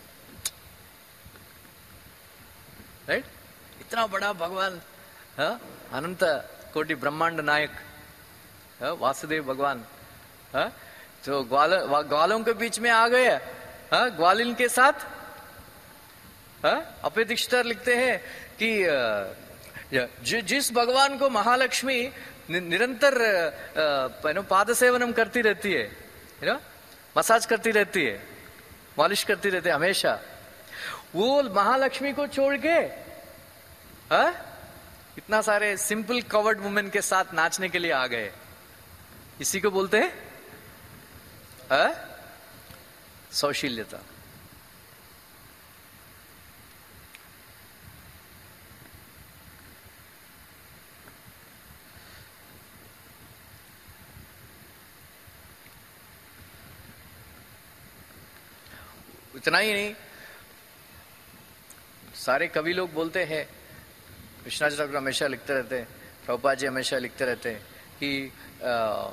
Speaker 1: राइट। इतना बड़ा भगवान हा? अनंत कोटि ब्रह्मांड नायक हा? वासुदेव भगवान हा? जो ग्वाल ग्वालों के बीच में आ गए हा? ग्वालिन के साथ हा? अपेय दीक्षितर लिखते हैं कि जि, जिस भगवान को महालक्ष्मी निरंतर पाद सेवनम करती रहती है, यू नो मसाज करती रहती है, मालिश करती रहती है हमेशा, वो महालक्ष्मी को छोड़ के हा? इतना सारे सिंपल कवर्ड वुमेन के साथ नाचने के लिए आ गए, इसी को बोलते हैं हा? सौशील्यता। इतना ही नहीं, सारे कवि लोग बोलते हैं, कृष्णाजी ठाकुर हमेशा लिखते रहते हैं, प्रभुपाद जी हमेशा लिखते रहते हैं कि आ,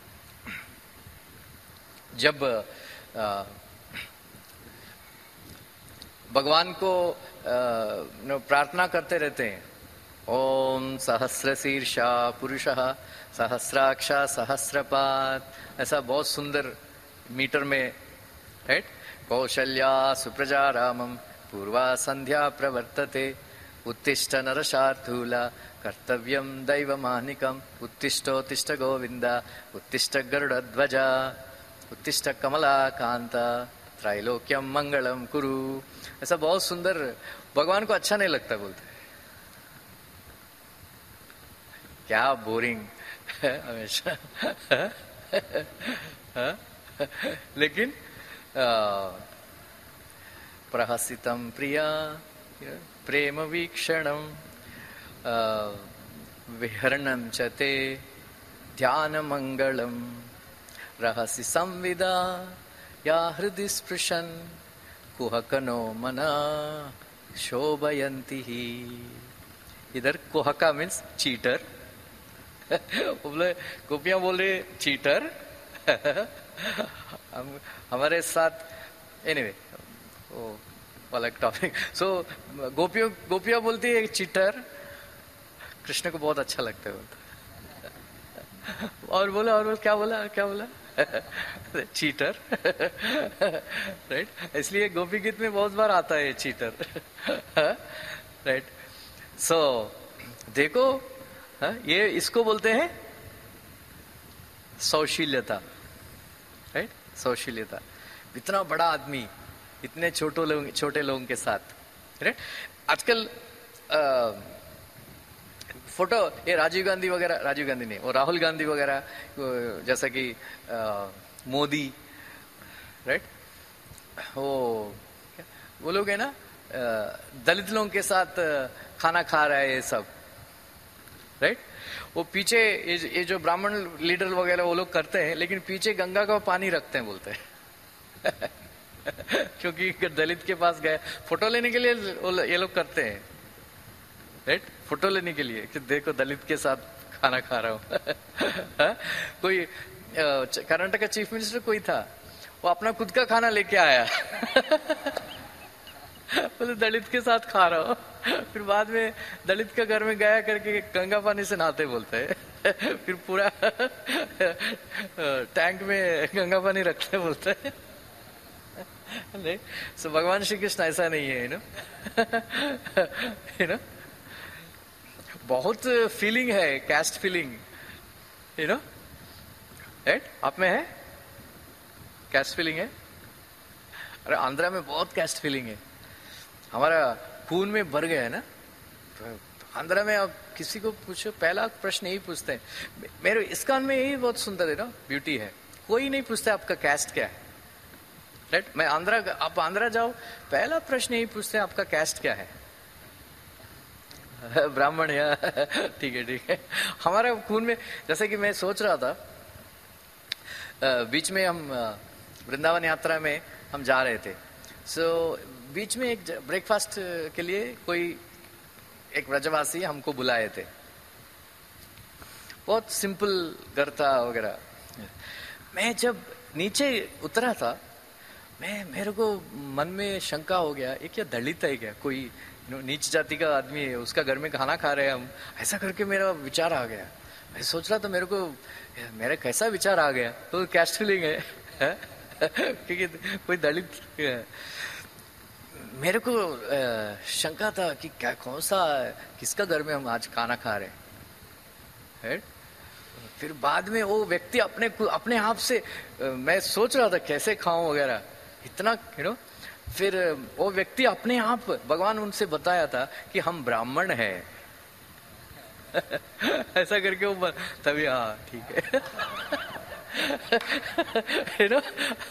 Speaker 1: जब आ, भगवान को आ, प्रार्थना करते रहते हैं, ओम सहस्र शीर्षा पुरुषः सहस्राक्षा सहस्रपाद, ऐसा बहुत सुंदर मीटर में, राइट। कौशल्या सुप्रजा रामम पूर्वा संध्या प्रवर्तते, उत्तिष्ठ नरशार्दूला कर्तव्यम दैवमानिकम, उत्तिष्ठोत्तिष्ठ गोविंद उत्तिष्ठ गरुड़ध्वजा उत्तिष्ठ कमलाकांता त्रैलोक्यम मंगलम कुरु। ऐसा बहुत सुंदर, भगवान को अच्छा नहीं लगता बोलते, क्या बोरिंग हमेशा हाँ? लेकिन प्रहसितम प्रिया प्रेम वीक्षणम विहरणं च ते ध्यान मंगलम रहसि संविदा या हृदि स्पृशन कुहकनो मना शोभयन्ति ही। इधर कुहका मीन्स चीटर, बोले गोपियां बोले चीटर। हम हमारे साथ एनीवे वो अलग टॉपिक। सो गोपियों गोपियां बोलती है चीटर, कृष्ण को बहुत अच्छा लगता है बोलता। और बोला और बोला क्या बोला क्या बोला चीटर। राइट, इसलिए गोपी गीत में बहुत बार आता है चीटर। राइट, सो देखो हा? ये इसको बोलते हैं सौशील्यता। राइट, सौशील्यता। इतना बड़ा आदमी इतने छोटे लोग छोटे लोगों के साथ। राइट, आजकल फोटो ये राजीव गांधी वगैरह, राजीव गांधी नहीं वो राहुल गांधी वगैरह, जैसा कि मोदी, राइट, वो वो लोग है ना दलित लोगों के साथ खाना खा रहा है ये सब। राइट, वो पीछे ये, ये जो ब्राह्मण लीडर वगैरह वो लोग करते हैं, लेकिन पीछे गंगा का पानी रखते हैं बोलते हैं। क्योंकि दलित के पास गए फोटो लेने के लिए ये लोग करते हैं। राइट, फोटो लेने के लिए कि देखो दलित के साथ खाना खा रहा हूं। कोई कर्नाटक का चीफ मिनिस्टर कोई था, वो अपना खुद का खाना लेके आया। बोले दलित के साथ खा रहा हूं, फिर बाद में दलित का घर में गया करके गंगा पानी से नहाते बोलते हैं। फिर पूरा टैंक में गंगा पानी रखते बोलते हैं। नहीं, सो भगवान श्री कृष्ण ऐसा नहीं है, यू नो। यू नो, बहुत फीलिंग है, caste feeling, you know. Right, आप में है कैस्ट फीलिंग है? अरे आंध्रा में बहुत कैस्ट फीलिंग है, हमारा खून में भर गया है ना। तो आंध्रा में आप किसी को पूछो पहला प्रश्न यही पूछते हैं। मेरे इस्कॉन में यही बहुत सुंदर है ना, ब्यूटी है, कोई नहीं पूछता आपका कैस्ट क्या है। राइट, मैं आंध्रा, आप आंध्रा जाओ पहला प्रश्न यही पूछते हैं आपका कैस्ट क्या है। ब्राह्मण या ठीक है ठीक है। हमारा खून में, जैसे कि मैं सोच रहा था बीच में हम वृंदावन यात्रा में हम जा रहे थे, सो so, बीच में एक ब्रेकफास्ट के लिए कोई एक ब्रजवासी हमको बुलाए थे, बहुत सिंपल घर था वगैरह। मैं जब नीचे उतरा था, मैं मेरे को मन में शंका हो गया, ये क्या दलित है क्या, कोई नीच जाति का आदमी है, उसका घर में खाना खा रहे हैं हम, ऐसा करके मेरा विचार आ गया। मैं सोच रहा था मेरे को मेरा कैसा विचार आ गया, तो कैस्ट फीलिंग है, है? क्योंकि कोई दलित है। मेरे को शंका था कि क्या कौन सा किसका घर में हम आज खाना खा रहे हैं। फिर बाद में वो व्यक्ति अपने अपने आप से, मैं सोच रहा था कैसे खाऊं वगैरह, इतना यू नो, फिर वो व्यक्ति अपने आप, भगवान उनसे बताया था कि हम ब्राह्मण हैं। ऐसा करके वो तभी हाँ ठीक है। यू नो,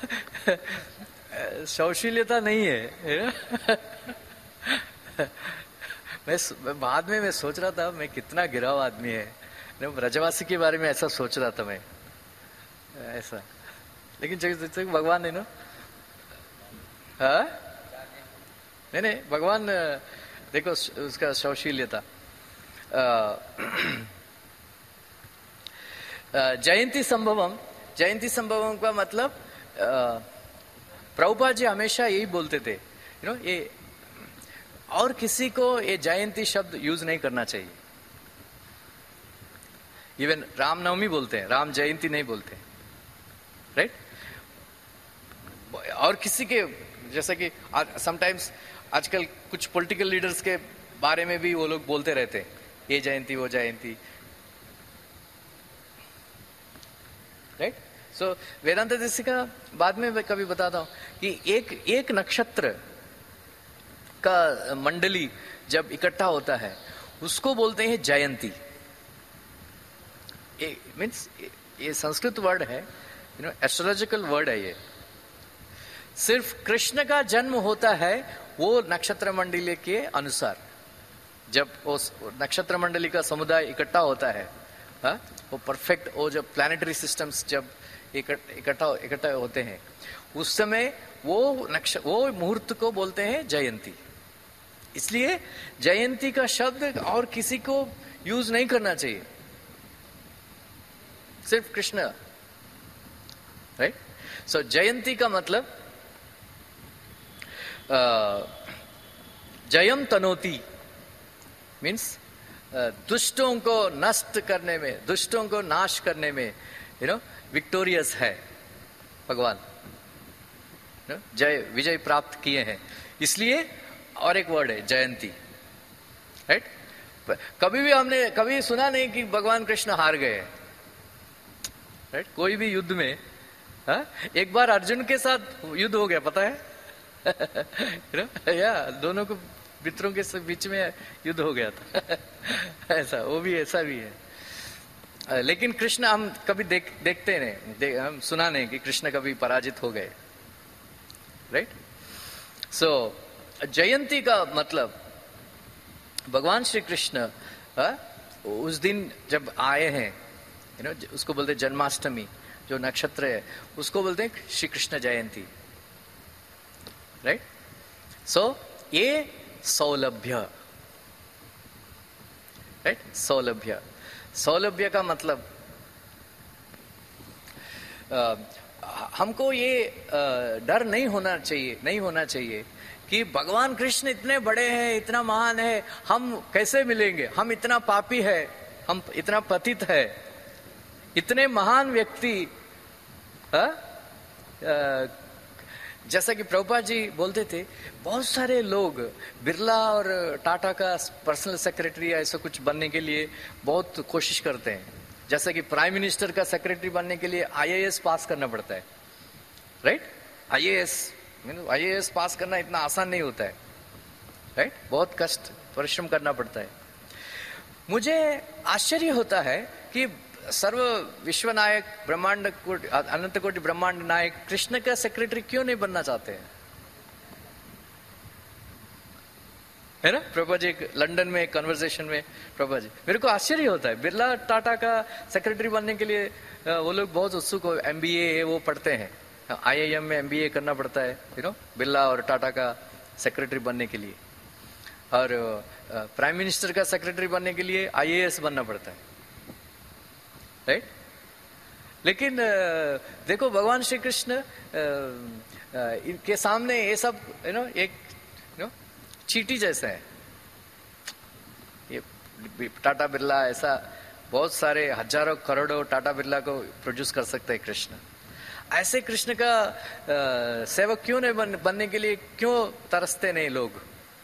Speaker 1: सौशील्यता नहीं है, यू नो। मैं बाद में मैं सोच रहा था मैं कितना गिरा हुआ आदमी है, ब्रजवासी के बारे में ऐसा सोच रहा था मैं ऐसा। लेकिन जैसे भगवान ने ना, हाँ नहीं नहीं, भगवान देखो उसका सौशील्यता। जयंती संभवम, जयंती संभवम का मतलब प्रभुपाद जी हमेशा यही बोलते थे, यू नो, ये और किसी को ये जयंती शब्द यूज नहीं करना चाहिए। इवन रामनवमी बोलते हैं, राम जयंती नहीं बोलते, राइट। और किसी के, जैसा कि समटाइम्स आजकल कुछ पॉलिटिकल लीडर्स के बारे में भी वो लोग बोलते रहते हैं, ये जयंती वो जयंती, राइट। सो वेदांत दृष्टि का बाद में कभी बताता हूं कि एक एक नक्षत्र का मंडली जब इकट्ठा होता है उसको बोलते हैं जयंती। मीन्स ये संस्कृत वर्ड है, यू नो एस्ट्रोलॉजिकल वर्ड है ये। सिर्फ कृष्ण का जन्म होता है वो नक्षत्र मंडली के अनुसार, जब उस नक्षत्र मंडली का समुदाय इकट्ठा होता है, हा? वो परफेक्ट, वो जब प्लैनेटरी सिस्टम्स जब इकट्ठा इकट्ठा होते हैं, उस समय वो नक्ष वो मुहूर्त को बोलते हैं जयंती। इसलिए जयंती का शब्द और किसी को यूज नहीं करना चाहिए, सिर्फ कृष्ण, राइट। सो जयंती का मतलब जयम तनोति मीन्स दुष्टों को नष्ट करने में, दुष्टों को नाश करने में यू नो विक्टोरियस है भगवान, जय विजय प्राप्त किए हैं, इसलिए। और एक वर्ड है जयंती, राइट। कभी भी हमने कभी सुना नहीं कि भगवान कृष्ण हार गए, राइट। कोई भी युद्ध में, हा? एक बार अर्जुन के साथ युद्ध हो गया, पता है या दोनों को मित्रों के बीच में युद्ध हो गया था ऐसा, वो भी ऐसा भी है। लेकिन कृष्ण हम कभी देख देखते नहीं, दे, हम सुना नहीं कि कृष्ण कभी पराजित हो गए, राइट। सो जयंती का मतलब भगवान श्री कृष्ण उस दिन जब आए हैं, यू नो उसको बोलते हैं जन्माष्टमी, जो नक्षत्र है उसको बोलते हैं श्री कृष्ण जयंती, राइट। सो ये सौलभ्य, राइट, सौलभ्य। सौलभ्य का मतलब आ, हमको ये आ, डर नहीं होना चाहिए, नहीं होना चाहिए कि भगवान कृष्ण इतने बड़े हैं, इतना महान है, हम कैसे मिलेंगे, हम इतना पापी है, हम इतना पतित है, इतने महान व्यक्ति। आ, आ, जैसा कि प्रभुपाद जी बोलते थे, बहुत सारे लोग बिरला और टाटा का पर्सनल सेक्रेटरी ऐसा कुछ बनने के लिए बहुत कोशिश करते हैं। जैसा कि प्राइम मिनिस्टर का सेक्रेटरी बनने के लिए आईएएस पास करना पड़ता है, राइट। आईएएस आईएएस पास करना इतना आसान नहीं होता है, राइट, बहुत कष्ट परिश्रम करना पड़ता है। मुझे आश्चर्य होता है कि सर्व विश्व नायक, ब्रह्मांड कोटि, अनंत कोटि ब्रह्मांड नायक कृष्ण का सेक्रेटरी क्यों नहीं बनना चाहते हैं, है ना। प्रभा जी लंदन में एक कन्वर्सेशन में, प्रभा जी मेरे को आश्चर्य होता है, बिरला टाटा का सेक्रेटरी बनने के लिए वो लोग बहुत उत्सुक हो, एमबीए वो पढ़ते हैं, आईआईएम में एमबीए करना पड़ता है, यू नो बिरला और टाटा का सेक्रेटरी बनने के लिए, और प्राइम मिनिस्टर का सेक्रेटरी बनने के लिए आईएएस बनना पड़ता है, राइट। लेकिन देखो भगवान श्री कृष्ण इनके सामने ये सब यू नो एक यू नो चींटी जैसा है। ये टाटा बिरला ऐसा बहुत सारे हजारों करोड़ों टाटा बिरला को प्रोड्यूस कर सकते हैं कृष्ण। ऐसे कृष्ण का आ, सेवक क्यों नहीं बन, बनने के लिए क्यों तरसते नहीं लोग,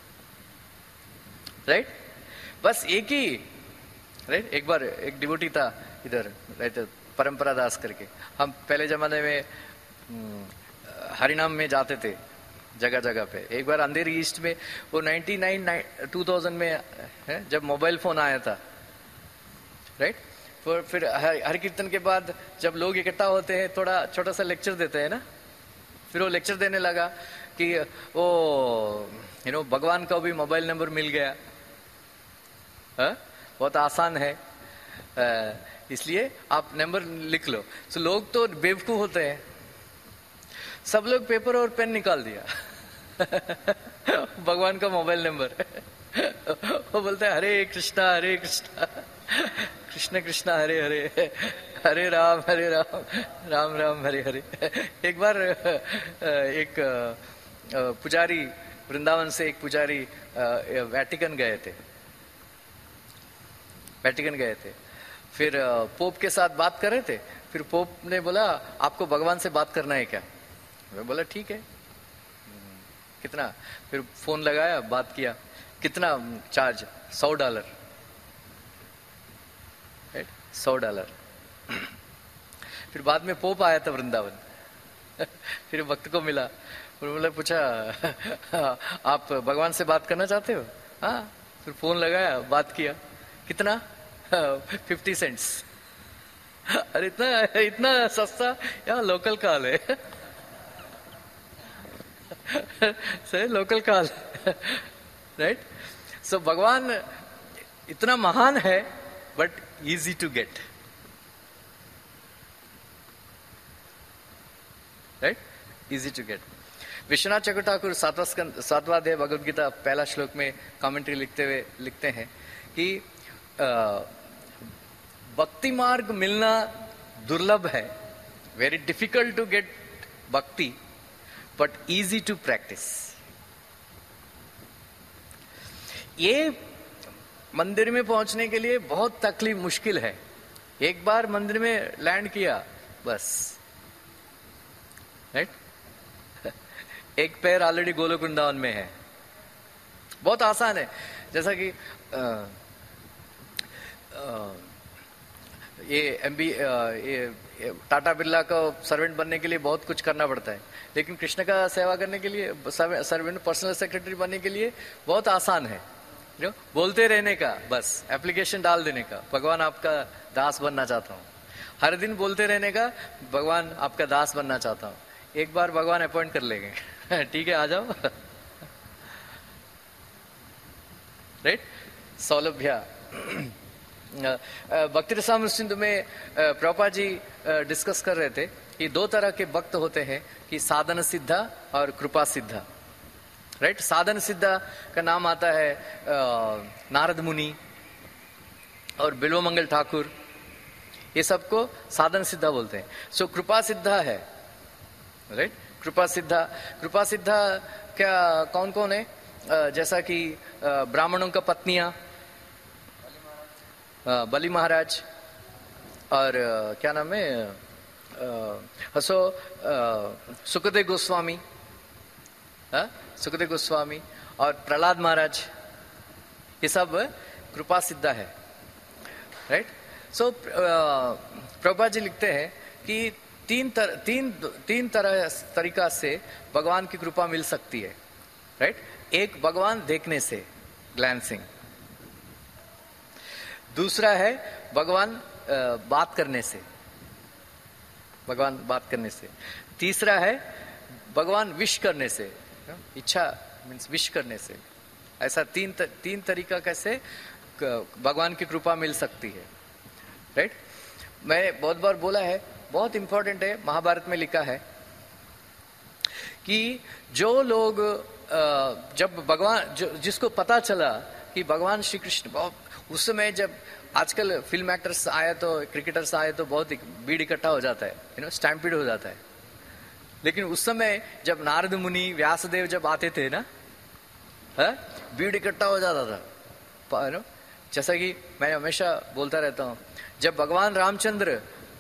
Speaker 1: राइट। बस एक ही, राइट, एक बार एक डिवोटी था इधर, राइट, परंपरा दास करके, हम पहले जमाने में हरिनाम में जाते थे जगह जगह पे। एक बार अंधेरी ईस्ट में वो नाइन्टी नाइन टू थाउजेंड में है, जब मोबाइल फोन आया था, राइट, फिर फिर हर, हर कीर्तन के बाद जब लोग इकट्ठा होते हैं थोड़ा छोटा सा लेक्चर देते हैं ना, फिर वो लेक्चर देने लगा कि वो यू नो भगवान का भी मोबाइल नंबर मिल गया, हा? बहुत आसान है, आ, इसलिए आप नंबर लिख लो। तो लोग तो बेवकूफ होते हैं, सब लोग पेपर और पेन निकाल दिया भगवान का मोबाइल नंबर वो बोलते हैं हरे कृष्णा हरे कृष्णा कृष्ण कृष्णा हरे हरे, हरे राम हरे राम राम राम हरे हरे। एक बार एक पुजारी वृंदावन से एक पुजारी वेटिकन गए थे, वेटिकन गए थे, फिर पोप के साथ बात कर रहे थे। फिर पोप ने बोला आपको भगवान से बात करना है क्या? मैं बोला ठीक है, कितना? फिर फोन लगाया, बात किया, कितना चार्ज? सौ डॉलर, राइट, सौ डॉलर। फिर बाद में पोप आया था वृंदावन फिर वक्त को मिला, बोला पूछा आप भगवान से बात करना चाहते हो? हाँ। फिर फोन लगाया, बात किया, कितना? फिफ्टी सेंट्स अरे इतना इतना सस्ता, यहाँ लोकल काल है। सही, लोकल काल, राइट। सो भगवान इतना महान है but easy to get, right, easy to get. Vishwanath Chakravarti Thakur सातवां स्कंद सातवां अध्याय भगवद गीता पहला श्लोक में कमेंट्री लिखते हुए लिखते हैं कि भक्ति मार्ग मिलना दुर्लभ है, वेरी डिफिकल्ट टू गेट भक्ति बट इजी टू प्रैक्टिस। ये मंदिर में पहुंचने के लिए बहुत तकलीफ मुश्किल है। एक बार मंदिर में लैंड किया बस, राइट, एक पैर ऑलरेडी गोलोक वृंदावन में है। बहुत आसान है, जैसा कि आ, आ, ये एमबी ये टाटा बिरला का सर्वेंट बनने के लिए बहुत कुछ करना पड़ता है, लेकिन कृष्ण का सेवा करने के लिए, सर्वेंट पर्सनल सेक्रेटरी बनने के लिए बहुत आसान है। जो बोलते रहने का, बस एप्लीकेशन डाल देने का, भगवान आपका दास बनना चाहता हूँ, हर दिन बोलते रहने का, भगवान आपका दास बनना चाहता हूँ। एक बार भगवान अपॉइंट कर लेंगे, ठीक है आ जाओ, राइट। सौलभ्य भक्ति रसामृत सिंधु में प्रभुपाद जी डिस्कस कर रहे थे कि दो तरह के भक्त होते हैं, कि साधन सिद्धा और कृपा सिद्धा, राइट। साधन सिद्धा का नाम आता है नारद मुनि और बिल्वमंगल ठाकुर, ये सबको साधन सिद्धा बोलते हैं। सो कृपा सिद्धा है, राइट। कृपा सिद्धा, कृपा सिद्धा क्या कौन कौन है? जैसा कि ब्राह्मणों का पत्नियां, बलि महाराज, और क्या नाम है, हसो सुखदेव गोस्वामी, सुखदेव गोस्वामी और प्रहलाद महाराज, ये सब कृपा सिद्धा है, राइट। सो प्रभुपाद जी लिखते हैं कि तीन तर, तीन तीन तरह तरीका से भगवान की कृपा मिल सकती है, राइट। एक भगवान देखने से, ग्लैंसिंग। दूसरा है भगवान बात करने से, भगवान बात करने से। तीसरा है भगवान विश करने से, इच्छा मीन्स विश करने से। ऐसा तीन त, तीन तरीका कैसे भगवान की कृपा मिल सकती है, राइट। मैंने बहुत बार बोला है, बहुत इंपॉर्टेंट है, महाभारत में लिखा है कि जो लोग जब भगवान, जो जिसको पता चला कि भगवान श्री कृष्ण, बहुत उस समय जब आजकल फिल्म एक्टर्स आए तो, क्रिकेटर्स आए तो बहुत भीड़ इकट्ठा हो जाता है, यू नो, स्टैम्पीड हो जाता है। लेकिन उस समय जब नारद मुनि, व्यासदेव जब आते थे ना, भीड़ इकट्ठा हो जाता था, यू नो। जैसा कि मैं हमेशा बोलता रहता हूँ, जब भगवान रामचंद्र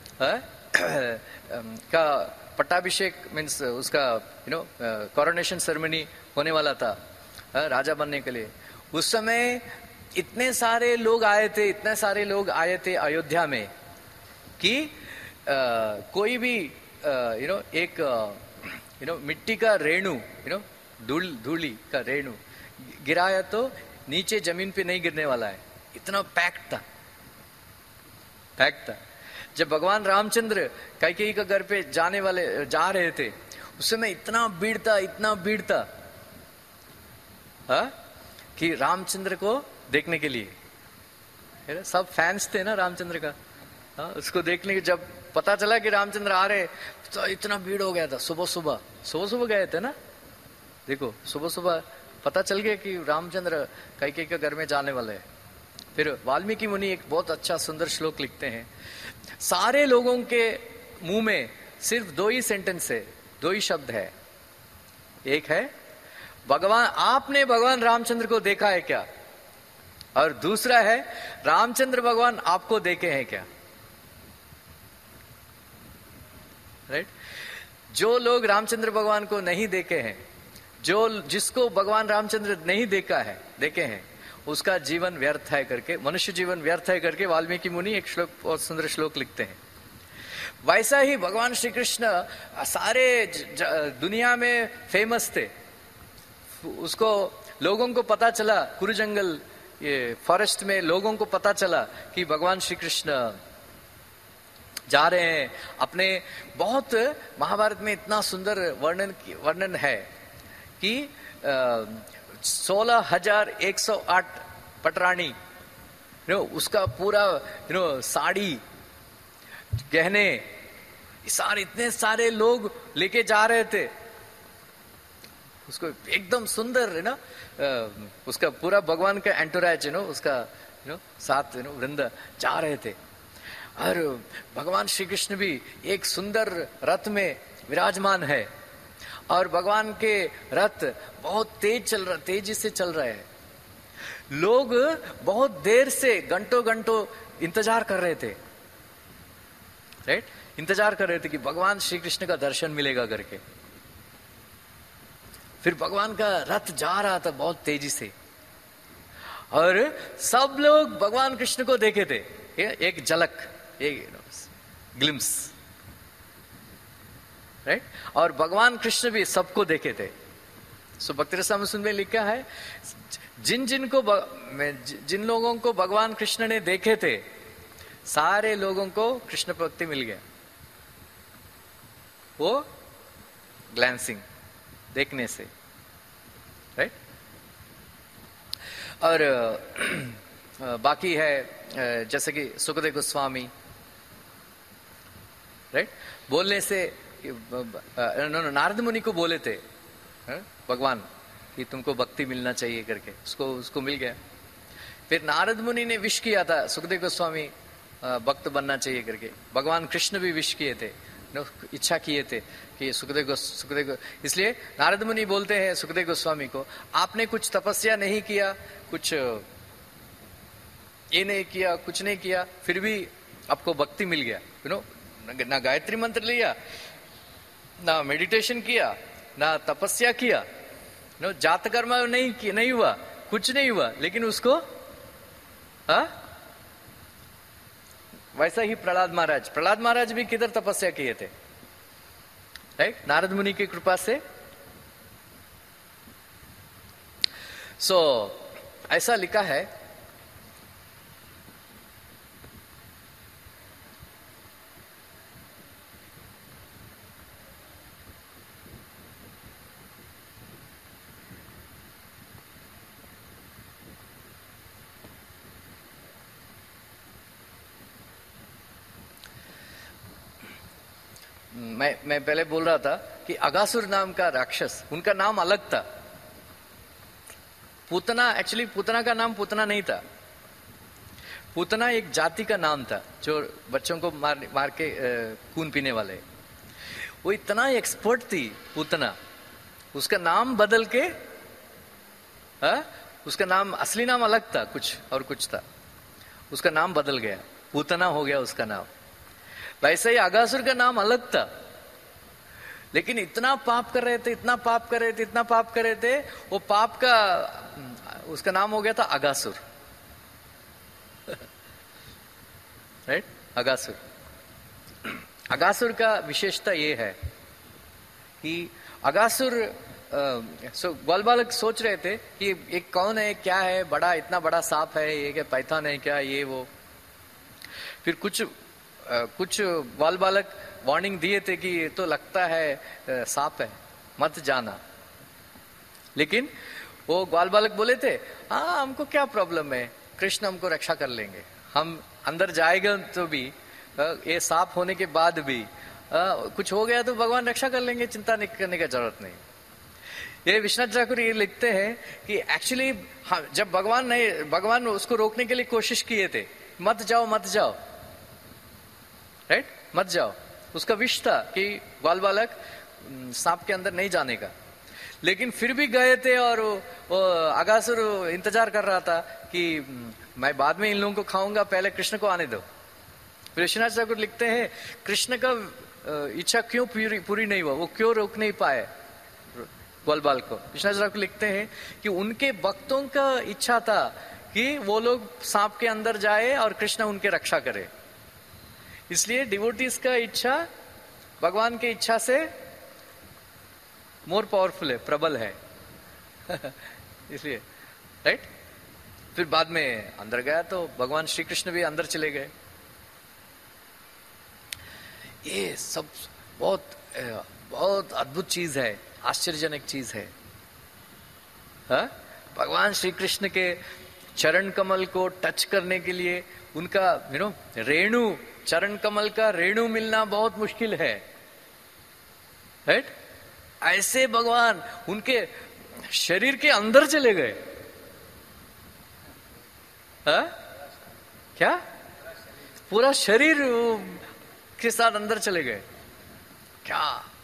Speaker 1: का पट्टाभिषेक मीन्स उसका यू नो कोरोनेशन सेरेमनी होने वाला था, हा? राजा बनने के लिए, उस समय इतने सारे लोग आए थे, इतने सारे लोग आए थे अयोध्या में कि आ, कोई भी यू नो एक यू नो मिट्टी का रेणु, यू नो धूल धूली का रेणु गिराया तो नीचे जमीन पे नहीं गिरने वाला है, इतना पैक्ड था, पैक्ड था। जब भगवान रामचंद्र कैकेयी का घर पे जाने वाले जा रहे थे, उस समय इतना भीड़ था, इतना भीड़ था, हा? कि रामचंद्र को देखने के लिए सब फैंस थे ना रामचंद्र का, हा? उसको देखने के जब पता चला कि रामचंद्र आ रहे तो इतना भीड़ हो गया था। सुबह सुबह सुबह सुबह गए थे ना, देखो सुबह सुबह पता चल गया कि रामचंद्र कैकेयी के घर में जाने वाले हैं। फिर वाल्मीकि मुनि एक बहुत अच्छा सुंदर श्लोक लिखते हैं, सारे लोगों के मुंह में सिर्फ दो ही सेंटेंस है, दो ही शब्द है। एक है भगवान, आपने भगवान रामचंद्र को देखा है क्या, और दूसरा है रामचंद्र भगवान आपको देखे हैं क्या, राइट। जो लोग रामचंद्र भगवान को नहीं देखे हैं, जो जिसको भगवान रामचंद्र नहीं देखा है, देखे हैं, उसका जीवन व्यर्थ है करके, मनुष्य जीवन व्यर्थ है करके वाल्मीकि मुनि एक श्लोक, बहुत सुंदर श्लोक लिखते हैं। वैसा ही भगवान श्री कृष्ण सारे दुनिया में फेमस थे, उसको लोगों को पता चला, कुरु जंगल ये फॉरेस्ट में लोगों को पता चला कि भगवान श्री कृष्ण जा रहे हैं अपने। बहुत महाभारत में इतना सुंदर वर्णन वर्णन है कि सोलह हजार एक सौ आठ पटरानी, यू नो, उसका पूरा यू नो साड़ी, गहने, सारे इतने सारे लोग लेके जा रहे थे उसको, एकदम सुंदर है ना, उसका पूरा भगवान का एंटोराज, यू नो, उसका यू नो साथ यू नो वृंद जा रहे थे। और भगवान श्री कृष्ण भी एक सुंदर रथ में विराजमान है और भगवान के रथ बहुत तेज चल रहा, तेजी से चल रहे हैं। लोग बहुत देर से घंटों घंटों इंतजार कर रहे थे, राइट, इंतजार कर रहे थे कि भगवान श्री कृष्ण का दर्शन मिलेगा करके। फिर भगवान का रथ जा रहा था बहुत तेजी से और सब लोग भगवान कृष्ण को देखे थे, एक झलक, एक ग्लिम्स, राइट। और भगवान कृष्ण भी सबको देखे थे। सो भक्ति रसामृत में लिखा है, जिन जिन को जिन लोगों को भगवान कृष्ण ने देखे थे सारे लोगों को कृष्ण भक्ति मिल गया, वो ग्लैंसिंग, देखने से, राइट। और बाकी है जैसे कि सुखदेव गोस्वामी, राइट, बोलने से नारद मुनि को बोले थे भगवान कि तुमको भक्ति मिलना चाहिए करके, उसको उसको मिल गया। फिर नारद मुनि ने विश किया था सुखदेव गोस्वामी भक्त बनना चाहिए करके, भगवान कृष्ण भी विश किए थे, इच्छा किए थे कि सुखदेव सुखदेव इसलिए नारद मुनि बोलते हैं सुखदेव गोस्वामी को, आपने कुछ तपस्या नहीं किया, कुछ ये नहीं किया, कुछ नहीं किया, फिर भी आपको भक्ति मिल गया, यू नो, ना गायत्री मंत्र लिया, ना मेडिटेशन किया, ना तपस्या किया, नो जात कर्म नहीं किया, नहीं हुआ, कुछ नहीं हुआ, लेकिन उसको हा? वैसा ही प्रहलाद महाराज, प्रहलाद महाराज भी किधर तपस्या किए थे, राइट, नारद मुनि की कृपा से। सो so, ऐसा लिखा है मैं मैं पहले बोल रहा था कि अगासुर नाम का राक्षस, उनका नाम अलग था। पूतना, एक्चुअली पूतना का नाम पूतना नहीं था, पूतना एक जाति का नाम था जो बच्चों को मार मार के खून पीने वाले। वो इतना एक्सपर्ट थी पूतना, उसका नाम बदल के आ, उसका नाम, असली नाम अलग था कुछ और कुछ था, उसका नाम बदल गया, पूतना हो गया उसका नाम। वैसे ही अगासुर का नाम अलग था, लेकिन इतना पाप कर रहे थे, इतना पाप कर रहे थे, इतना पाप कर रहे थे, वो पाप का उसका नाम हो गया था अगासुर, राइट, अगासुर। अगासुर का विशेषता ये है कि अगासुर, सो बाल बालक सोच रहे थे कि एक कौन है, क्या है, बड़ा, इतना बड़ा सांप है ये, क्या पैथान है क्या, ये वो। फिर कुछ Uh, कुछ बाल बालक वार्निंग दिए थे कि ये तो लगता है सांप है, मत जाना। लेकिन वो बाल बालक बोले थे, हाँ हमको क्या प्रॉब्लम है, कृष्ण हमको रक्षा कर लेंगे, हम अंदर जाएगा तो भी, ये सांप होने के बाद भी कुछ हो गया तो भगवान रक्षा कर लेंगे, चिंता नहीं करने की जरूरत नहीं। ये विश्वनाथ ठाकुर ये लिखते हैं कि एक्चुअली जब भगवान ने भगवान उसको रोकने के लिए कोशिश किए थे, मत जाओ मत जाओ, राइट, मत जाओ, उसका विश था कि बाल बालक सांप के अंदर नहीं जाने का। लेकिन फिर भी गए थे और वो अगासुर इंतजार कर रहा था कि मैं बाद में इन लोगों को खाऊंगा, पहले कृष्ण को आने दो। फिर विश्वनाथ ठाकुर लिखते हैं कृष्ण का इच्छा क्यों पूरी पूरी नहीं हुआ, वो क्यों रोक नहीं पाए बाल बाल को। विश्वनाथ ठाकुर लिखते हैं कि उनके भक्तों का इच्छा था कि वो लोग सांप के अंदर जाए और कृष्ण उनके रक्षा करे, इसलिए डिवोटीज का इच्छा भगवान की इच्छा से मोर पावरफुल है, प्रबल है इसलिए, राइट। फिर बाद में अंदर गया तो भगवान श्री कृष्ण भी अंदर चले गए। ये सब बहुत बहुत अद्भुत चीज है, आश्चर्यजनक चीज है। हा? भगवान श्री कृष्ण के चरण कमल को टच करने के लिए उनका यू नो रेणु, चरण कमल का रेणु मिलना बहुत मुश्किल है, राइट? ऐसे भगवान उनके शरीर के अंदर चले गए। हा? क्या पूरा शरीर के साथ अंदर चले गए? क्या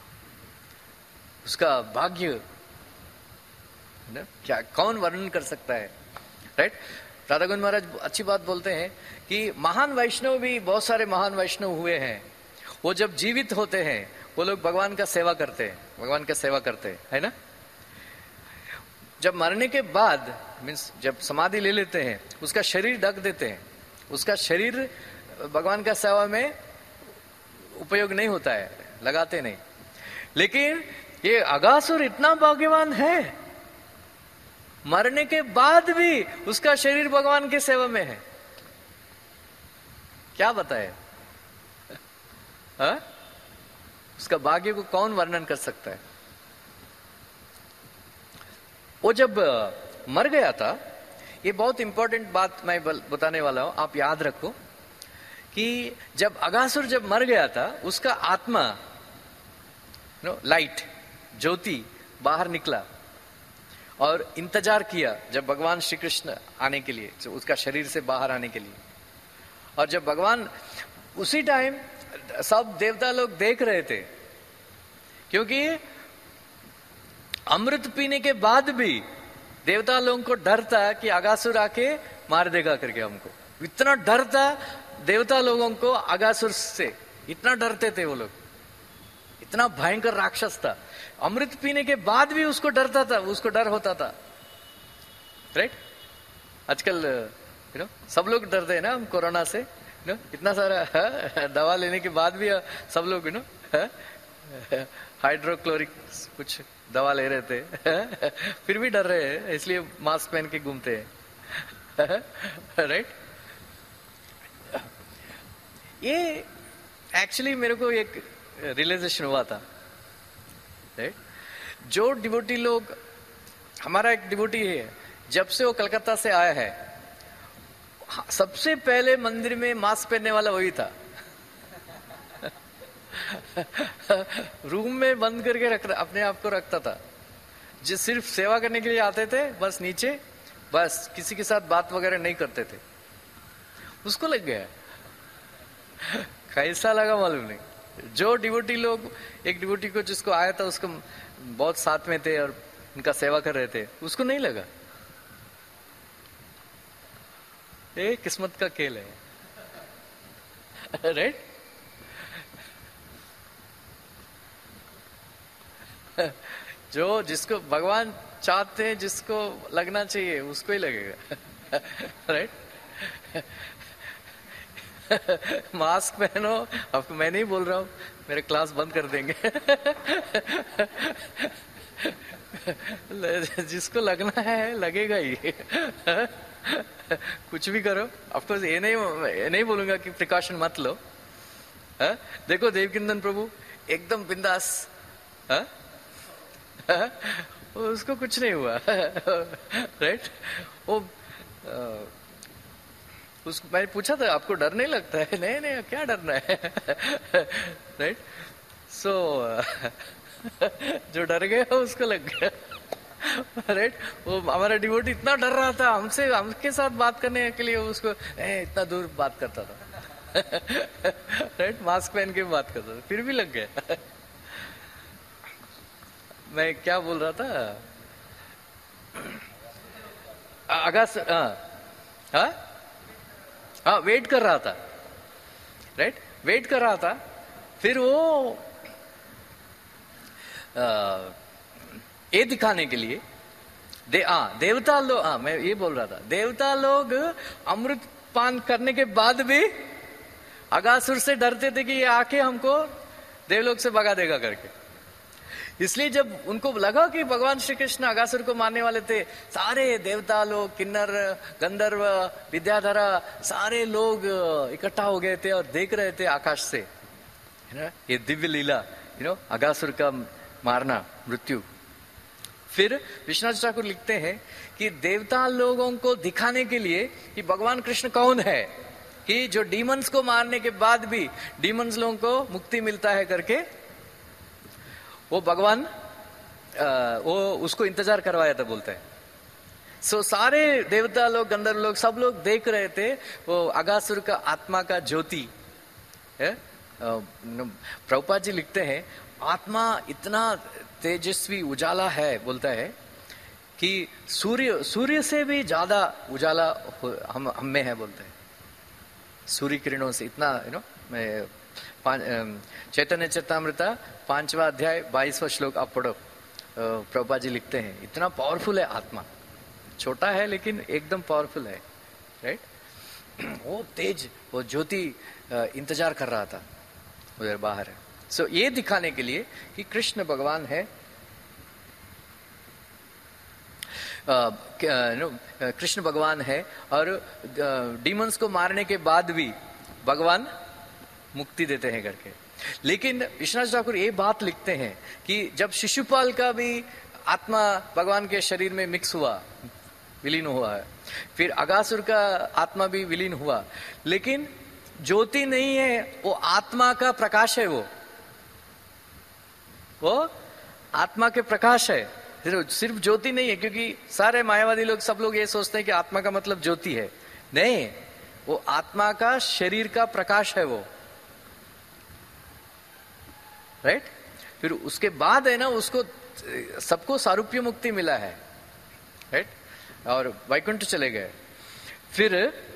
Speaker 1: उसका भाग्य ना? क्या कौन वर्णन कर सकता है, राइट? राधा गोविंद महाराज अच्छी बात बोलते हैं कि महान वैष्णव भी, बहुत सारे महान वैष्णव हुए हैं, वो जब जीवित होते हैं वो लोग भगवान का सेवा करते हैं, भगवान का सेवा करते हैं, है ना? जब मरने के बाद मीन्स जब समाधि ले लेते हैं, उसका शरीर ढक देते हैं, उसका शरीर भगवान का सेवा में उपयोग नहीं होता है, लगाते नहीं। लेकिन ये अगासुर इतना भाग्यवान है, मरने के बाद भी उसका शरीर भगवान के सेवा में है। क्या बताए? हा? उसका भाग्य को कौन वर्णन कर सकता है? वो जब मर गया था, ये बहुत इंपॉर्टेंट बात मैं बताने वाला हूं, आप याद रखो कि जब अगासुर जब मर गया था, उसका आत्मा नो लाइट, ज्योति बाहर निकला और इंतजार किया जब भगवान श्री कृष्ण आने के लिए, उसका शरीर से बाहर आने के लिए। और जब भगवान, उसी टाइम सब देवता लोग देख रहे थे, क्योंकि अमृत पीने के बाद भी देवता लोगों को डर था कि अगासुर आके मार देगा करके हमको। इतना डर था देवता लोगों को अगासुर से, इतना डरते थे वो लोग, इतना भयंकर राक्षस था। अमृत पीने के बाद भी उसको डरता था, उसको डर होता था, राइट? आजकल यू नो सब लोग डरते हैं ना हम कोरोना से, यू नो इतना सारा हा? दवा लेने के बाद भी सब लोग यू नो हाइड्रोक्लोरिक कुछ दवा ले रहे थे फिर भी डर रहे हैं, इसलिए मास्क पहन के घूमते हैं, राइट? ये एक्चुअली मेरे को एक रियलाइजेशन हुआ था, राइट? जो डिवोटी लोग, हमारा एक डिवोटी है, जब से वो कलकत्ता से आया है, सबसे पहले मंदिर में मास्क पहनने वाला वही था रूम में बंद करके रख अपने आप को रखता था। जो सिर्फ सेवा करने के लिए आते थे, बस नीचे, बस किसी के साथ बात वगैरह नहीं करते थे। उसको लग गया, कैसा लगा मालूम नहीं। जो डिवोटी लोग, एक डिवोटी को जिसको आया था, उसको बहुत साथ में थे और उनका सेवा कर रहे थे, उसको नहीं लगा। ये किस्मत का खेल है, राइट? जो जिसको भगवान चाहते हैं, जिसको लगना चाहिए, उसको ही लगेगा, राइट? मास्क पहनो, अब मैं नहीं बोल रहा हूं, मेरे क्लास बंद कर देंगे जिसको लगना है लगेगा ही कुछ भी करो। ऑफकोर्स ये नहीं ये नहीं बोलूंगा कि प्रिकॉशन मत लो, हा? देखो देवकिंदन प्रभु एकदम बिंदास, हा? हा? उसको कुछ नहीं हुआ राइट? वो आ, उसको मैंने पूछा था, आपको डर नहीं लगता है? नहीं नहीं, क्या डरना है राइट? सो जो डर गया उसको लग गया, राइट? वो हमारा डिवोटी इतना डर रहा था हमसे, हमके साथ बात करने के लिए उसको ए, इतना दूर बात करता था राइट? मास्क पहन के बात करता था, फिर भी लग गया। मैं क्या बोल रहा था? अगस्त, हाँ हाँ वेट कर रहा था, राइट? वेट कर रहा था। फिर वो आ, ये दिखाने के लिए दे आ, देवता लोग, हाँ मैं ये बोल रहा था, देवता लोग अमृत पान करने के बाद भी अगासुर से डरते थे कि ये आके हमको देवलोक से भगा देगा करके। इसलिए जब उनको लगा कि भगवान श्री कृष्ण अगासुर को मारने वाले थे, सारे देवता लोग, किन्नर, गंधर्व, विद्याधरा, सारे लोग इकट्ठा हो गए थे और देख रहे थे आकाश से। है ना, ये दिव्य लीला, यू नो, अगासुर का मारना, मृत्यु। फिर विश्वनाथ ठाकुर लिखते हैं कि देवता लोगों को दिखाने के लिए कि भगवान कृष्ण कौन है, कि जो डीमंस को मारने के बाद भी डीमंस लोगों को मुक्ति मिलता है करके वो भगवान आ, वो उसको इंतजार करवाया था, बोलते हैं। सो so, सारे देवता लोग, गंधर्व लोग, सब लोग देख रहे थे वो अगासुर का आत्मा का ज्योति है। प्रभुपाद जी लिखते हैं आत्मा इतना तेजस्वी उजाला है, बोलता है कि सूर्य सूर्य से भी ज्यादा उजाला हम हम में है, बोलते हैं। सूर्य किरणों से इतना, यू नो, मैं चैतन्य चैतामृता पांचवा अध्याय बाईसवा श्लोक आप पढ़ो, प्रभुपाद जी लिखते हैं इतना पावरफुल है आत्मा। छोटा है लेकिन एकदम पावरफुल है, राइट। वो तेज, वो ज्योति इंतजार कर रहा था उधर बाहर है। सो so, ये दिखाने के लिए कि कृष्ण भगवान है, कृष्ण भगवान है, और डीमंस को मारने के बाद भी भगवान मुक्ति देते हैं करके। लेकिन विश्वनाथ ठाकुर ये बात लिखते हैं कि जब शिशुपाल का भी आत्मा भगवान के शरीर में मिक्स हुआ, विलीन हुआ है, फिर अगासुर का आत्मा भी विलीन हुआ, लेकिन ज्योति नहीं है, वो आत्मा का प्रकाश है, वो वो आत्मा के प्रकाश है, सिर्फ ज्योति नहीं है। क्योंकि सारे मायावादी लोग, सब लोग ये सोचते हैं कि आत्मा का मतलब ज्योति है, नहीं, वो आत्मा का शरीर का प्रकाश है वो, राइट। फिर उसके बाद है ना, उसको सबको सारूप्य मुक्ति मिला है, राइट, और वैकुंठ चले गए। फिर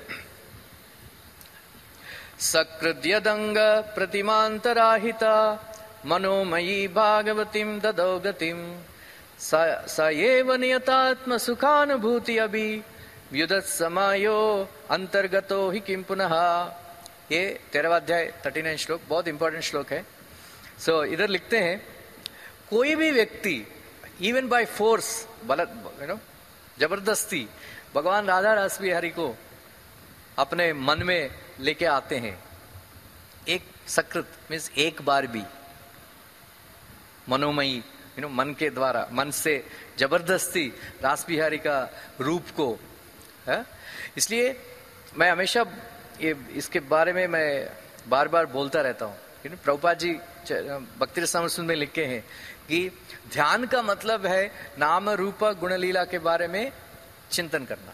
Speaker 1: सकृद्यदंग प्रतिमांतराहिता मनोमयी भागवतीम ददौ गतिम स एव नियतात्म सुखानुभूति अभि व्युदत समायो अंतर्गतो ही किम पुनः। ये तेरहवां अध्याय थर्टी नाइन श्लोक, बहुत इंपॉर्टेंट श्लोक है। सो so, इधर लिखते हैं कोई भी व्यक्ति even by force, you know, जबरदस्ती भगवान राधा रास बिहारी को अपने मन में लेके आते हैं, एक सकृत मीन्स एक बार भी, मनोमयी, यू नो, मन के द्वारा, मन से जबरदस्ती रास बिहारी का रूप को है। इसलिए मैं हमेशा ये इसके बारे में मैं बार बार बोलता रहता हूँ। प्रभुपाद जी भक्ति रसामृत में लिखे हैं कि ध्यान का मतलब है नाम रूप गुण लीला के बारे में चिंतन करना।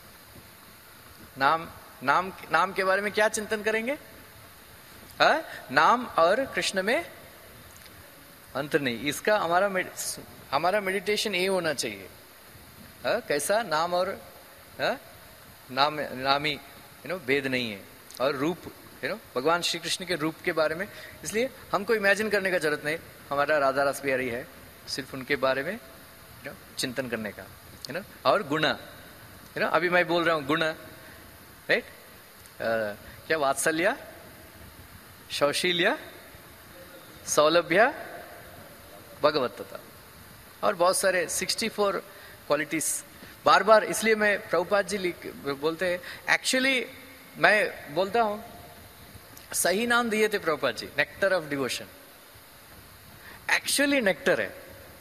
Speaker 1: नाम नाम नाम के बारे में क्या चिंतन करेंगे? हा? नाम और कृष्ण में अंतर नहीं। इसका हमारा हमारा मेडिटेशन ये होना चाहिए। हा? कैसा? नाम और हा? नाम नामी यू नो भेद नहीं है, और रूप यू नो भगवान श्री कृष्ण के रूप के बारे में। इसलिए हमको इमेजिन करने का जरूरत नहीं, हमारा राधा रस बिहारी है, सिर्फ उनके बारे में यू नो चिंतन करने का, है ना। और गुण, यू नो अभी मैं बोल रहा हूँ गुण, राइट। क्या? वात्सल्य, शौशील्य, सौलभ्य, भगवत्ता, और बहुत सारे सिक्सटी फोर क्वालिटीज बार बार। इसलिए मैं प्रभुपाद जी लिख बोलते हैं, एक्चुअली मैं बोलता हूं सही नाम दिए थे Prabhupada ji, nectar of devotion. Actually nectar है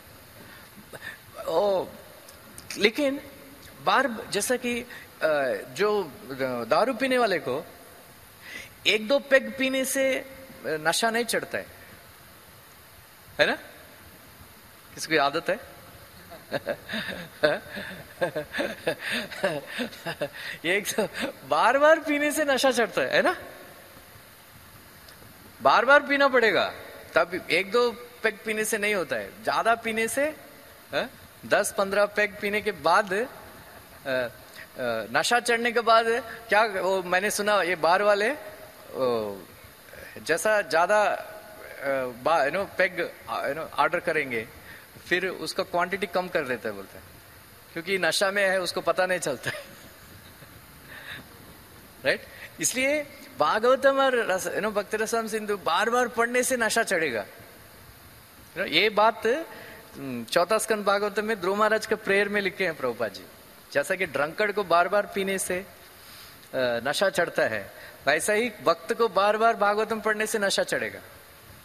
Speaker 1: ओ, लेकिन बार जैसा कि जो दारू पीने वाले को एक दो पेग पीने से नशा नहीं चढ़ता है, है ना। किसकी आदत है? एक तो बार बार पीने से नशा चढ़ता है, है ना। बार बार पीना पड़ेगा तब, एक दो पेग पीने से नहीं होता है। ज्यादा पीने से है? दस पंद्रह पेग पीने के बाद आ, आ, नशा चढ़ने के बाद क्या, वो मैंने सुना ये बार वाले ओ, जैसा ज्यादा you know peg you know order करेंगे, फिर उसका क्वांटिटी कम कर देता है, बोलता है, क्योंकि नशा में है, उसको पता नहीं चलता है, राइट। इसलिए भागवतम और रस यू नो भक्ति रसम सिंधु बार बार पढ़ने से नशा चढ़ेगा। you know, ये बात चौथा स्कंद भागवतम में ध्रुव महाराज के प्रेयर में लिखे हैं प्रभुपाद जी। जैसा कि ड्रंकर्ड को बार बार पीने से नशा चढ़ता है, वैसा ही भक्त को बार बार भागवतम पढ़ने से नशा चढ़ेगा।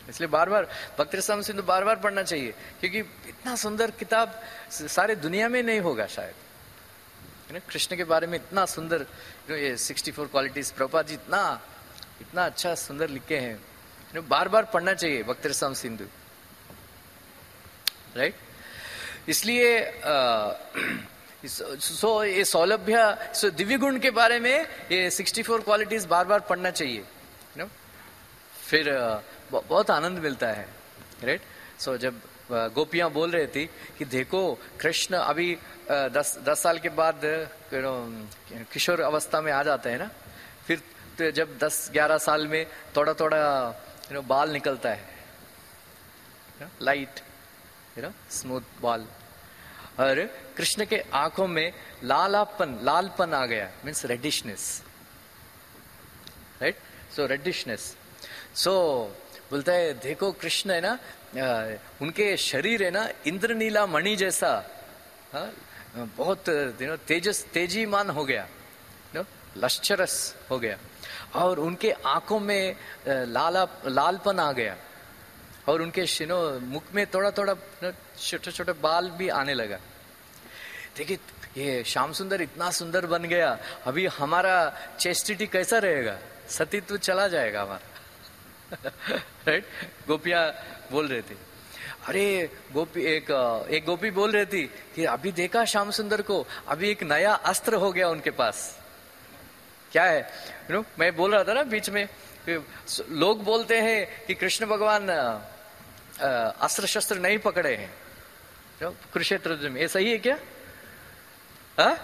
Speaker 1: इसलिए बार बार भक्ति रसामृत सिंधु बार बार पढ़ना चाहिए, क्योंकि इतना सुंदर किताब सारे दुनिया में नहीं होगा शायद, है ना। कृष्ण के बारे में इतना सुंदर ये sixty four qualities Prabhupada ji इतना इतना अच्छा सुंदर लिखे हैं, बार बार पढ़ना चाहिए भक्ति रसामृत सिंधु, राइट। इसलिए सो ये सौलभ्य, सो दिव्य गुण के बारे में ये सिक्सटी फोर क्वालिटीज बार बार पढ़ना चाहिए, यू नो। फिर बहुत आनंद मिलता है, राइट। सो जब गोपियां बोल रहे थी कि देखो कृष्ण अभी दस दस साल के बाद किशोर अवस्था में आ जाते हैं ना, फिर तो जब दस ग्यारह साल में थोड़ा थोड़ा यू नो बाल निकलता है, लाइट यू नो स्मूथ बाल, और कृष्ण के आंखों में लालापन लालपन आ गया, means reddishness, right. So reddishness, so बोलता है देखो कृष्ण है ना, उनके शरीर है ना इंद्रनीला मणि जैसा, हा? बहुत यू नो तेजस तेजीमान हो गया, यू नो लश्चरस हो गया, और उनके आंखों में लाला लालपन आ गया, और उनके यू नो मुख में थोड़ा थोड़ा छोटे छोटे बाल भी आने लगा। देखिए ये श्याम सुंदर इतना सुंदर बन गया, अभी हमारा चेस्टिटी कैसा रहेगा, सतीत्व चला जाएगा हमारा, राइट। गोपियां बोल रहे थे, अरे गोपी एक एक गोपी बोल रही थी कि अभी देखा श्याम सुंदर को, अभी एक नया अस्त्र हो गया उनके पास। क्या है, यू नो मैं बोल रहा था ना बीच में, लोग बोलते हैं कि कृष्ण भगवान अस्त्र शस्त्र नहीं पकड़े हैं कुरुक्षेत्र में, ये सही है क्या? हा?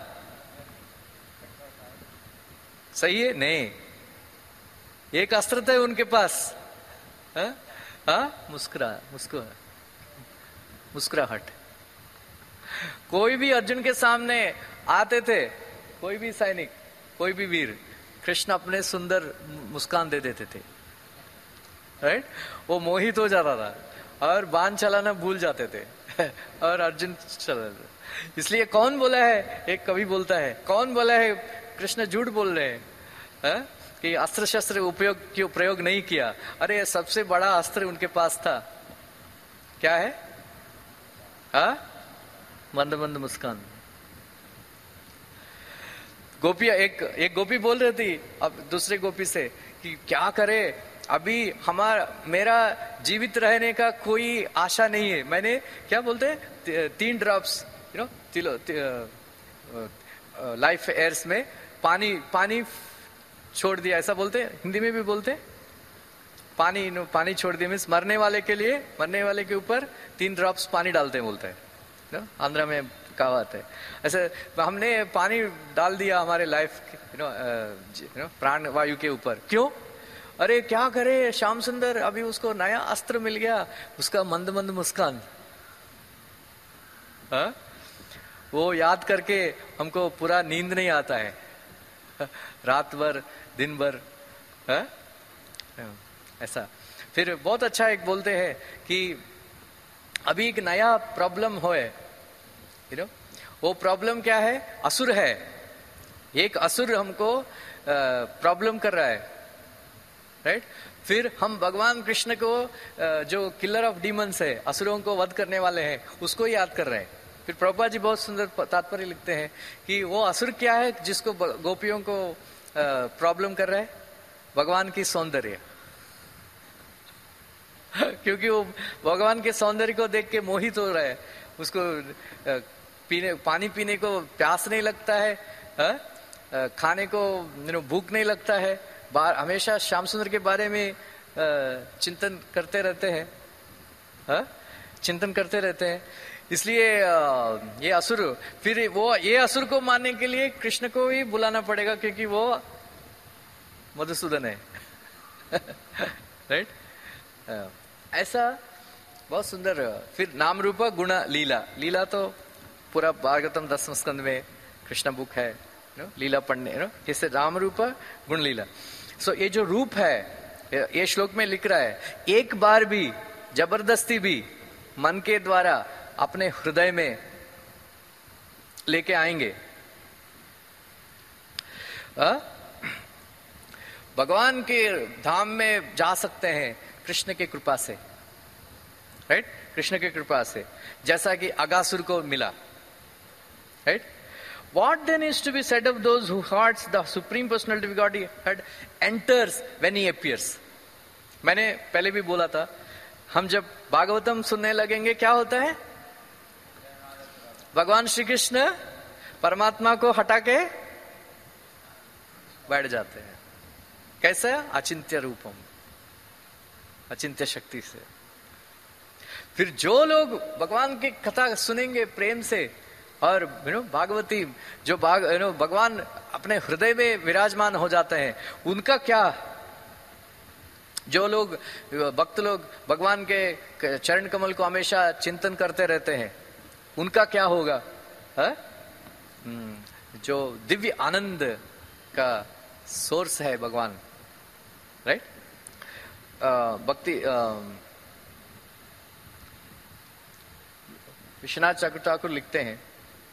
Speaker 1: सही है? नहीं, एक अस्त्र था उनके पास, हा? हा? मुस्कुरा मुस्कुरा मुस्कुराहट। कोई भी अर्जुन के सामने आते थे, कोई भी सैनिक, कोई भी वीर, कृष्ण अपने सुंदर मुस्कान दे देते थे, राइट। वो मोहित हो जाता था और बाण चलाना भूल जाते थे और अर्जुन चला था। इसलिए कौन बोला है, एक कवि बोलता है, कौन बोला है कृष्ण झूठ बोल रहे हैं, है? कि अस्त्र शस्त्र उपयोग क्यों प्रयोग नहीं किया? अरे सबसे बड़ा अस्त्र उनके पास था, क्या है? हा? मंद मंद मुस्कान। गोपिया एक एक गोपी बोल रही थी अब दूसरे गोपी से कि क्या करे, अभी हमारा मेरा जीवित रहने का कोई आशा नहीं है। मैंने क्या बोलते हैं, तीन ड्रॉप्स यू नो तिलो लाइफ एयर्स में पानी पानी छोड़ दिया, ऐसा बोलते हैं, हिंदी में भी बोलते हैं, पानी पानी छोड़ दिया मीन्स मरने वाले के लिए, मरने वाले के ऊपर तीन ड्रॉप्स पानी डालते हैं, बोलते हैं, आंध्रा में कहावत है। ऐसे हमने पानी डाल दिया हमारे life you know you know प्राण वायु के ऊपर, क्यों? अरे क्या करे श्याम सुंदर, अभी उसको नया अस्त्र मिल गया, उसका मंद मंद मुस्कान, हा? वो याद करके हमको पूरा नींद नहीं आता है, रात भर दिन भर, हा? ऐसा। फिर बहुत अच्छा एक बोलते हैं कि अभी एक नया प्रॉब्लम हो है, यू नो वो प्रॉब्लम क्या है? असुर है, एक असुर हमको प्रॉब्लम कर रहा है, राइट। फिर हम भगवान कृष्ण को जो किलर ऑफ डीमंस है, असुरों को वध करने वाले हैं, उसको याद कर रहे हैं। फिर प्रभुपाद जी बहुत सुंदर तात्पर्य लिखते हैं कि वो असुर क्या है जिसको गोपियों को प्रॉब्लम कर रहा है? भगवान की सौंदर्य क्योंकि वो भगवान के सौंदर्य को देख के मोहित हो रहा है, उसको पीने पानी पीने को प्यास नहीं लगता है, हा? खाने को भूख नहीं लगता है, बार हमेशा श्याम सुंदर के बारे में चिंतन करते रहते हैं, हा? चिंतन करते रहते हैं। इसलिए ये असुर, फिर वो ये असुर को मारने के लिए कृष्ण को ही बुलाना पड़ेगा, क्योंकि वो मधुसूदन है, राइट। ऐसा बहुत सुंदर। फिर नाम रूप गुण लीला, लीला तो पूरा भागवतम दसम स्कंद में कृष्ण बुक है, नो लीला पढ़ने, नो जैसे राम रूप गुण लीला। सो ये जो रूप है, ये श्लोक में लिख रहा है, एक बार भी जबरदस्ती भी मन के द्वारा अपने हृदय में लेके आएंगे, आ? भगवान के धाम में जा सकते हैं, कृष्ण के कृपा से, राइट, कृष्ण के कृपा से, जैसा कि अगासुर को मिला, right. What then is to be said of those who hearts the supreme personality of Godhead enters when he appears? मैंने पहले भी बोला था, हम जब भागवतम सुनने लगेंगे क्या होता है, भगवान श्री कृष्ण परमात्मा को हटा के बैठ जाते हैं. कैसा? अचिंत्य रूपम, अचिंत्य शक्ति से. फिर जो लोग भगवान की कथा सुनेंगे प्रेम से, और यू नो भागवती जो भाग यू नो भगवान अपने हृदय में विराजमान हो जाते हैं, उनका क्या? जो लोग भक्त लोग भगवान के चरण कमल को हमेशा चिंतन करते रहते हैं, उनका क्या होगा? है? जो दिव्य आनंद का सोर्स है भगवान, राइट. भक्ति विश्वनाथ ठाकुर ठाकुर लिखते हैं,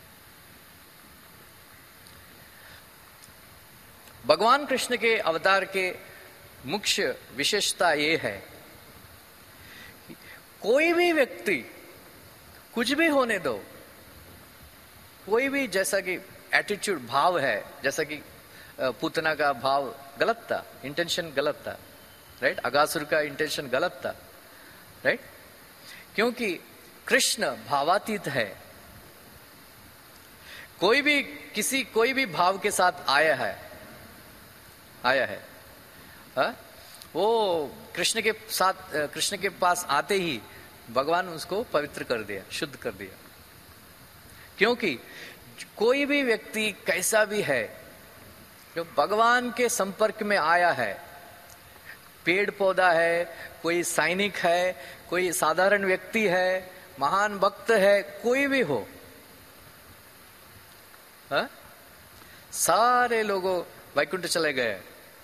Speaker 1: भगवान कृष्ण के अवतार के मुख्य विशेषता ये है कि कोई भी व्यक्ति कुछ भी होने दो, कोई भी, जैसा कि एटीट्यूड भाव है, जैसा कि पूतना का भाव गलत था, इंटेंशन गलत था, राइट. अगासुर का इंटेंशन गलत था, राइट. क्योंकि कृष्ण भावातीत है. कोई भी किसी कोई भी भाव के साथ आया है आया है हा? वो कृष्ण के साथ, कृष्ण के पास आते ही भगवान उसको पवित्र कर दिया, शुद्ध कर दिया. क्योंकि कोई भी व्यक्ति कैसा भी है, जो भगवान के संपर्क में आया है, पेड़ पौधा है, कोई सैनिक है, कोई साधारण व्यक्ति है, महान भक्त है, कोई भी हो, हा? सारे लोगों वैकुंठ चले गए,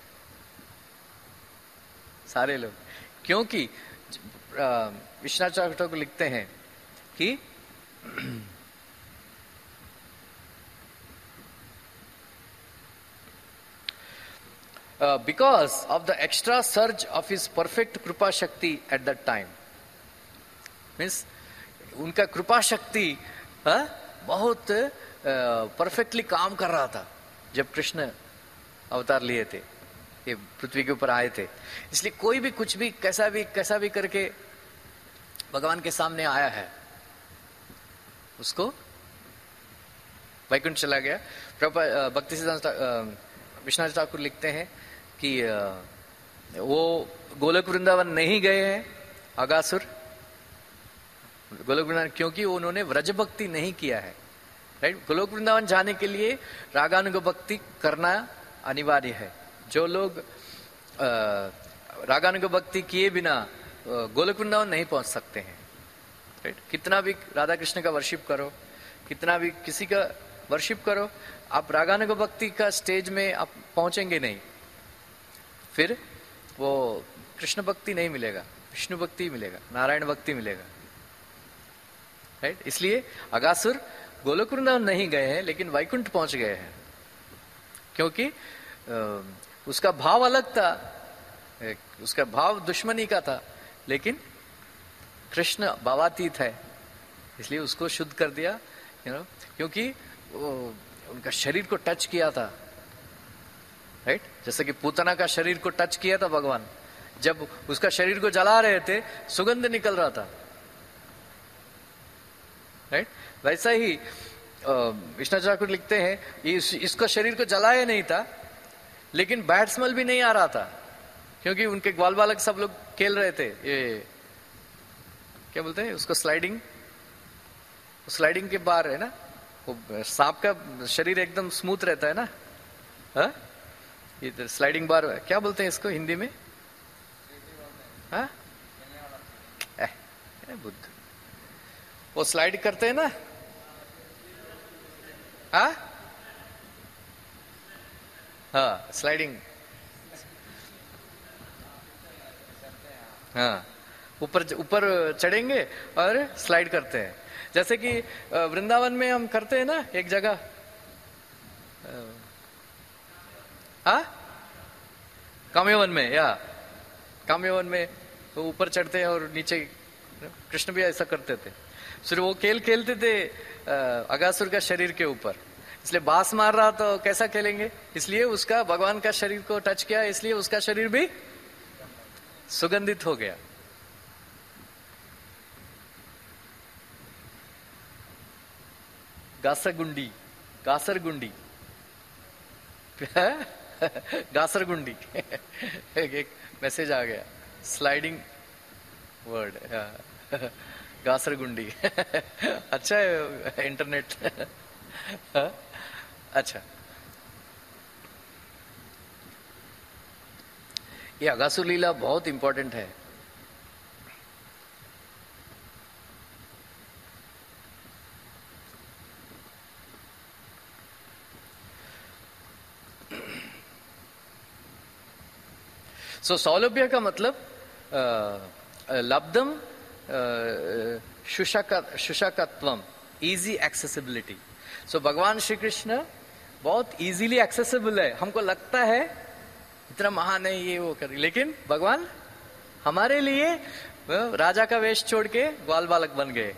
Speaker 1: सारे लोग. क्योंकि विश्वनाथ ठाकुर को लिखते हैं कि Uh, because of the extra surge of his perfect कृपा शक्ति at that time, means उनका कृपा शक्ति बहुत परफेक्टली uh, काम कर रहा था जब कृष्ण अवतार लिए थे, ये पृथ्वी के ऊपर आए थे. इसलिए कोई भी कुछ भी कैसा भी कैसा भी करके भगवान के सामने आया है, उसको वैकुंठ चला गया. भक्ति सिद्धांत विश्वनाथ ठाकुर लिखते हैं कि वो गोलोक वृंदावन नहीं गए हैं अगासुर, गोलोक वृंदावन, क्योंकि उन्होंने व्रज भक्ति नहीं किया है, राइट. गोलोक वृंदावन जाने के लिए रागानुग भक्ति करना अनिवार्य है. जो लोग रागानुग भक्ति किए बिना गोलोक वृंदावन नहीं पहुंच सकते हैं, राइट. कितना भी राधा कृष्ण का वर्शिप करो, कितना भी किसी का वर्शिप करो, आप रागानुग भक्ति का स्टेज में आप पहुंचेंगे नहीं, फिर वो कृष्ण भक्ति नहीं मिलेगा, विष्णु भक्ति मिलेगा, नारायण भक्ति मिलेगा, राइट. इसलिए अगासुर गोलोक वृंदावन नहीं गए हैं, लेकिन वैकुंठ पहुंच गए हैं, क्योंकि उसका भाव अलग था, उसका भाव दुश्मनी का था, लेकिन कृष्ण भावातीत है, इसलिए उसको शुद्ध कर दिया, यू नो. क्योंकि वो उनका शरीर को टच किया था, राइट. जैसे कि पूतना का शरीर को टच किया था भगवान, जब उसका शरीर को जला रहे थे सुगंध निकल रहा था, राइट. वैसा ही विश्वनाथ ठाकुर लिखते हैं, इस, इसका शरीर को जलाया नहीं था, लेकिन बैड स्मेल भी नहीं आ रहा था, क्योंकि उनके ग्वाल बालक सब लोग खेल रहे थे, ये क्या बोलते हैं उसको, स्लाइडिंग. स्लाइडिंग के बाहर है ना, वो सांप का शरीर एकदम स्मूथ रहता है ना, हा? ये स्लाइडिंग बार क्या बोलते हैं इसको हिंदी में, हाँ, बुद्ध, वो स्लाइड करते हैं ना, हाँ हाँ स्लाइडिंग, हाँ, ऊपर ऊपर चढ़ेंगे और स्लाइड करते हैं. जैसे कि वृंदावन में हम करते हैं ना, एक जगह, हाँ, काम्यवन में, या काम्यवन में तो ऊपर चढ़ते हैं और नीचे, कृष्ण भी ऐसा करते थे। फिर वो खेल खेलते थे अगासुर का शरीर के ऊपर, इसलिए बांस मार रहा तो कैसा खेलेंगे, इसलिए उसका भगवान का शरीर को टच किया, इसलिए उसका शरीर भी सुगंधित हो गया। गासरगुंडी, गासरगुंडी गासरगुंडी एक मैसेज आ गया, स्लाइडिंग वर्ड, गासरगुंडी अच्छा है इंटरनेट अच्छा, ये अगासुर लीला बहुत इंपॉर्टेंट है। सो so, सौलभ्य का मतलब लब्धम शुशकत्वम, इजी एक्सेसिबिलिटी। सो भगवान श्री कृष्ण बहुत इजीली एक्सेसिबल है। हमको लगता है इतना महान है ये वो कर, लेकिन भगवान हमारे लिए राजा का वेश छोड़ के ग्वाल बालक बन गए,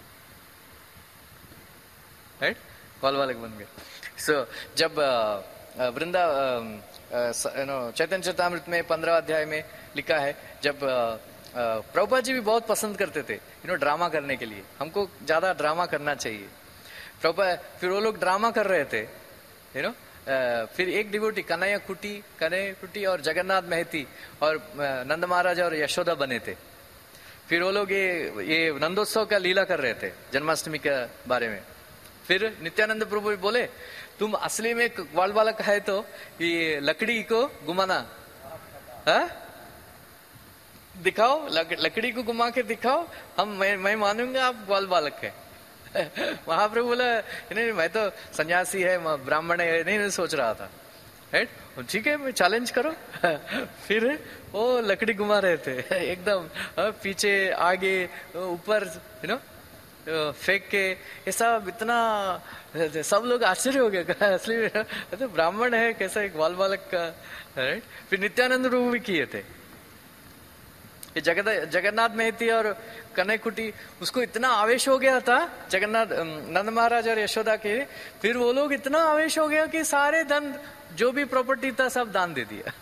Speaker 1: राइट, ग्वाल बालक बन गए। सो so, जब वृंदा चैतन्य चरितामृत में पंद्रह अध्याय में लिखा है, जब प्रभुपाद जी भी बहुत पसंद करते थे यू नो ड्रामा करने के लिए, हमको ज्यादा ड्रामा करना चाहिए। प्रभुपाद फिर वो लोग ड्रामा कर रहे थे यू नो फिर एक डिवोटी कन्हैया कुटी कन्हैया कुटी और जगन्नाथ महती और नंद महाराज और यशोदा बने थे। फिर वो लोग ये ये नंदोत्सव का लीला कर रहे थे जन्माष्टमी के बारे में। फिर नित्यानंद प्रभु बोले तुम असली में ग्वाल बालक है तो ये लकड़ी को घुमाना, हाँ दिखाओ, लक, लकड़ी को घुमा के दिखाओ, हम मैं मैं मानूंगा आप ग्वाल बालक है महाप्रभु बोला नहीं मैं तो सन्यासी है, ब्राह्मण है, नहीं, नहीं सोच रहा था, राइट, ठीक है मैं चैलेंज करो फिर वो लकड़ी घुमा रहे थे एकदम पीछे आगे ऊपर यू नो फेंक के, ये सब इतना सब लोग आश्चर्य हो गए असली तो ब्राह्मण है कैसा एक ग्वाल बालक का, राइट। फिर नित्यानंद प्रभु भी किए थे ये जगत जगन्नाथ महती और कन्हैया उसको इतना आवेश हो गया था जगन्नाथ नंद महाराज और यशोदा के, फिर वो लोग इतना आवेश हो गया कि सारे धन जो भी प्रॉपर्टी था सब दान दे दिया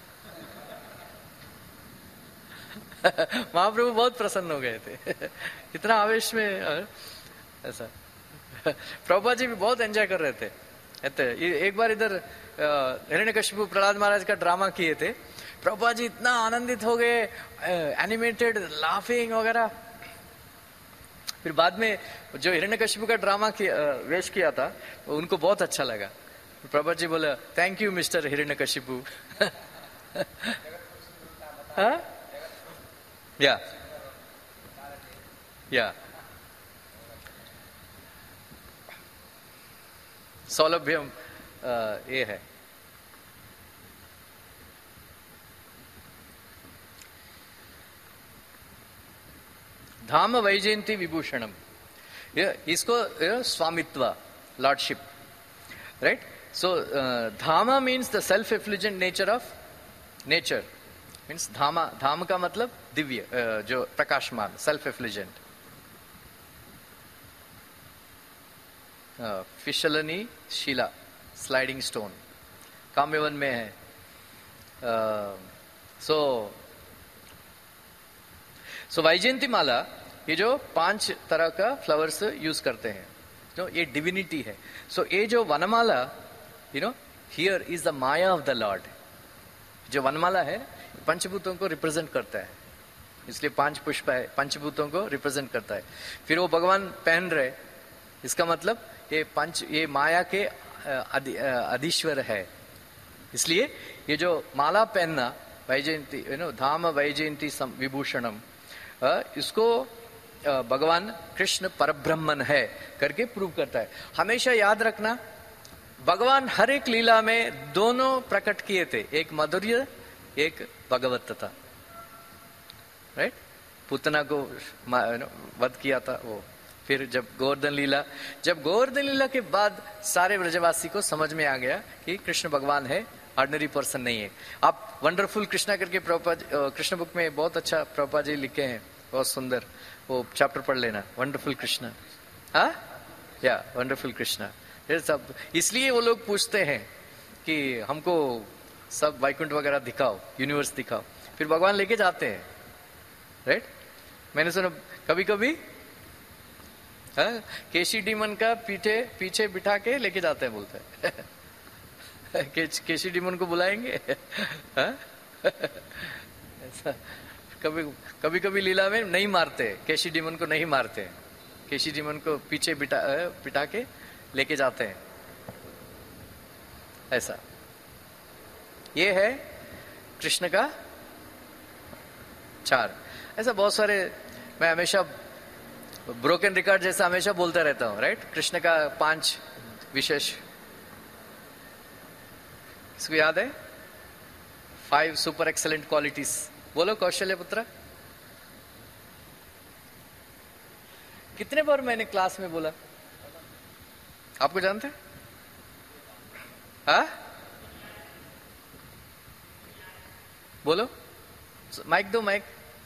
Speaker 1: महाप्रभु बहुत प्रसन्न हो गए थे इतना आवेश में ऐसा प्रभुपाद जी भी बहुत एंजॉय कर रहे थे। एक बार इधर हिरण्यकशिपु प्रहलाद महाराज का ड्रामा किए थे, प्रभुपाद जी इतना आनंदित हो गए, एनिमेटेड लाफिंग वगैरह। फिर बाद में जो हिरण्यकशिपु का ड्रामा किया वेश किया था तो उनको बहुत अच्छा लगा। प्रभुपाद जी बोला थैंक यू मिस्टर हिरण्यकशिपु हाँ या या सौलभ्यम ये है। धाम वैजयंती विभूषणम, इसको स्वामित्व, लॉर्डशिप, राइट। सो धामा means the self effulgent nature of nature, means धामा, धाम का मतलब दिव्य, uh, जो प्रकाशमान, सेल्फ एफ्लुजेंट। फिशलनी शिला, स्लाइडिंग स्टोन, काम्यवन में है। सो सो वैजयंती माला ये जो पांच तरह का फ्लावर्स यूज करते हैं, तो ये डिविनिटी है। सो so, ये जो वनमाला you know here is the maya of the lord. जो वनमाला है पंचभूतों को रिप्रेजेंट करता है, इसलिए पांच पुष्प है, पंचभूतों को रिप्रेजेंट करता है। फिर वो भगवान पहन रहे, इसका मतलब ये पंच ये माया के अधीश्वर है, इसलिए ये जो माला पहनना वैजयंती यू नो धाम वैजयंती विभूषणम, इसको भगवान कृष्ण परब्रह्मन है करके प्रूव करता है। हमेशा याद रखना भगवान हर एक लीला में दोनों प्रकट किए थे, एक माधुर्य एक भगवत्ता, राइट। पुतना को वध किया था वो। फिर जब गोवर्धन लीला, जब गोवर्धन लीला के बाद सारे ब्रजवासी को समझ में आ गया कि कृष्ण भगवान है ऑर्डिनरी पर्सन नहीं है। आप वंडरफुल कृष्णा करके प्रभुपाद कृष्ण बुक में बहुत अच्छा प्रभुपाद जी लिखे हैं, बहुत सुंदर, वो चैप्टर पढ़ लेना, वंडरफुल कृष्णा। हाँ या वंडरफुल कृष्णा। सब इसलिए वो लोग पूछते हैं कि हमको सब वैकुंठ वगैरह दिखाओ, यूनिवर्स दिखाओ, फिर भगवान लेके जाते हैं, राइट। मैंने सुना कभी कभी केसी डीमन का पीछे पीछे बिठा के लेके जाते हैं, बोलते हैं के, केसी डीमन को बुलाएंगे। ऐसा कभी कभी कभी लीला में नहीं मारते, केसी डीमन को नहीं मारते, केसी डीमन को पीछे बिठा बिठा के लेके जाते हैं, ऐसा। ये है कृष्ण का चार। ऐसा बहुत सारे, मैं हमेशा ब्रोकन रिकॉर्ड जैसा हमेशा बोलता रहता हूं, राइट। कृष्ण का पांच विशेष, इसको याद है? Five super excellent qualities. बोलो कौशल्य पुत्र। कितने बार मैंने क्लास में बोला, आपको जानते हैं? हाँ बोलो, माइक दो, माइक।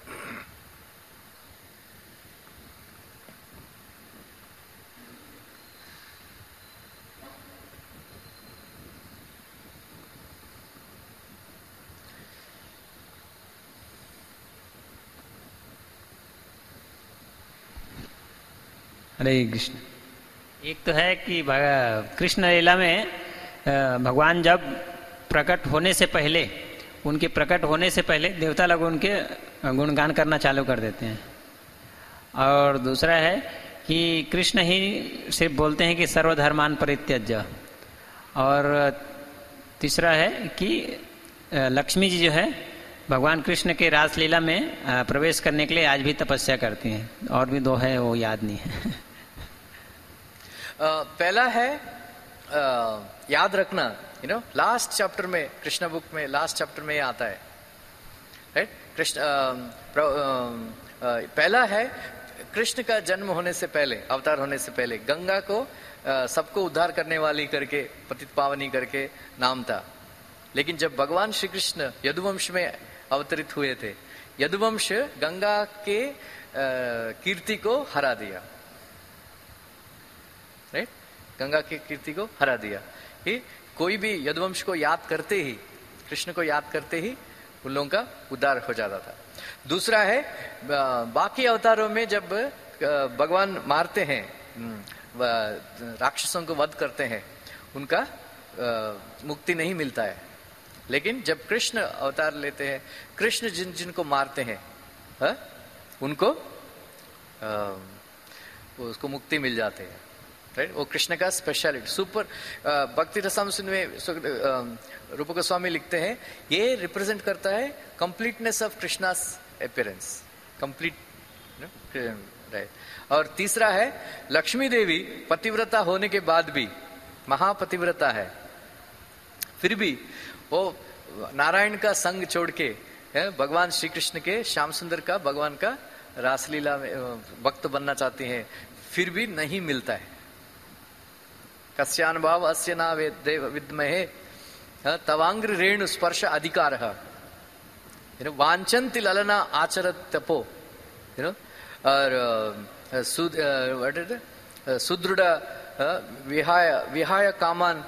Speaker 2: हरे कृष्ण। एक तो है कि कृष्ण लीला में भगवान जब प्रकट होने से पहले, उनके प्रकट होने से पहले देवता लोग उनके गुणगान करना चालू कर देते हैं। और दूसरा है कि कृष्ण ही सिर्फ बोलते हैं कि सर्वधर्मान परित्यज्य। और तीसरा है कि लक्ष्मी जी जो है भगवान कृष्ण के रासलीला में प्रवेश करने के लिए आज भी तपस्या करती हैं। और भी दो है, वो याद नहीं है।
Speaker 1: uh, पहला है uh, याद रखना, यू नो लास्ट चैप्टर में, कृष्ण बुक में लास्ट चैप्टर में आता है, राइट। कृष्ण uh, uh, पहला है कृष्ण का जन्म होने से पहले, अवतार होने से पहले गंगा को uh, सबको उद्धार करने वाली करके, पतित पावनी करके नाम था। लेकिन जब भगवान श्री कृष्ण यदुवंश में अवतरित हुए थे, यदुवंश गंगा के कीर्ति को हरा दिया, राइट। गंगा की कीर्ति को हरा दिया। ही कोई भी यदुवंश को याद करते ही, कृष्ण को याद करते ही उन लोगों का उद्धार हो जाता था। दूसरा है बाकी अवतारों में जब भगवान मारते हैं, राक्षसों को वध करते हैं, उनका मुक्ति नहीं मिलता है। लेकिन जब कृष्ण अवतार लेते हैं, कृष्ण जिन जिनको मारते हैं हा? उनको आ, उसको मुक्ति मिल जाते हैं, राइट। वो कृष्ण का स्पेशलिटी। सुपर भक्ति रसामृत में रूप गोस्वामी लिखते हैं, ये रिप्रेजेंट करता है completeness of Krishna's appearance, complete, right. और तीसरा है लक्ष्मी देवी पतिव्रता होने के बाद भी महापतिव्रता है, फिर भी वो नारायण का संग छोड़ के भगवान श्री कृष्ण के, श्याम सुंदर का, भगवान का रासलीला में भक्त बनना चाहते हैं, फिर भी नहीं मिलता है। कस्यानुभाव अस्य ना विद्महे तवांग्र रेणु स्पर्श अधिकार वांछन्ति ललना आचरत तपो, यू नो। और सुदृढ़ विहाय विहाय कामान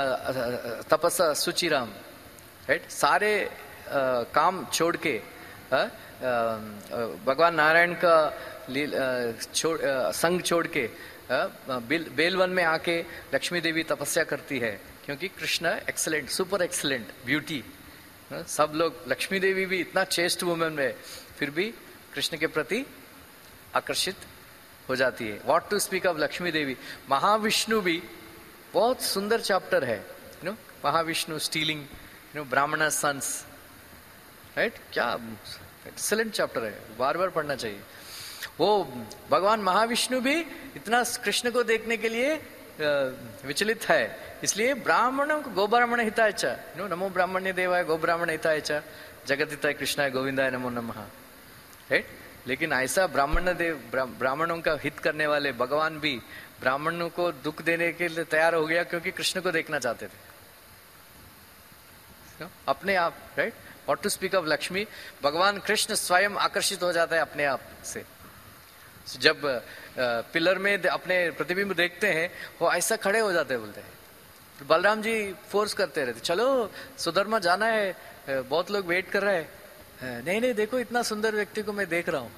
Speaker 1: तपसा सुचिराम, राइट। सारे आ, काम छोड़ के आ, आ, भगवान नारायण का छोड़ संग छोड़ के आ, बेल, बेलवन में आके लक्ष्मी देवी तपस्या करती है, क्योंकि Krishna excellent, super excellent beauty. सब लोग, लक्ष्मी देवी भी इतना चेस्ट वुमेन में, फिर भी कृष्ण के प्रति आकर्षित हो जाती है। What to speak of Lakshmi Devi. Mahavishnu भी बहुत सुंदर चैप्टर है, you know, Mahavishnu stealing, you know, brahmana sons, right. क्या एक्सेलेंट चैप्टर है, बार बार पढ़ना चाहिए। वो भगवान महाविष्णु भी इतना कृष्ण को देखने के लिए विचलित है, इसलिए ब्राह्मणों को गो ब्राह्मण हिताय च, यू नो, नमो ब्राह्मण्य देवाय गो ब्राह्मण हिताय च जगत हिताय कृष्णाय गोविंदाय नमो नमः, राइट। लेकिन ऐसा ब्राह्मण देव, ब्राह्मणों का हित करने वाले भगवान भी ब्राह्मणों को दुख देने के लिए तैयार हो गया, क्योंकि कृष्ण को देखना चाहते थे। अपने आप, right? What to speak of Lakshmi, भगवान कृष्ण स्वयं आकर्षित हो जाता है अपने आप से। जब पिलर में अपने प्रतिबिंब देखते हैं वो ऐसा खड़े हो जाते हैं, बोलते हैं। बलराम जी फोर्स करते रहते, चलो सुधर्मा जाना है, बहुत लोग वेट कर रहे हैं। नहीं नहीं, देखो इतना सुंदर व्यक्ति को मैं देख रहा हूं।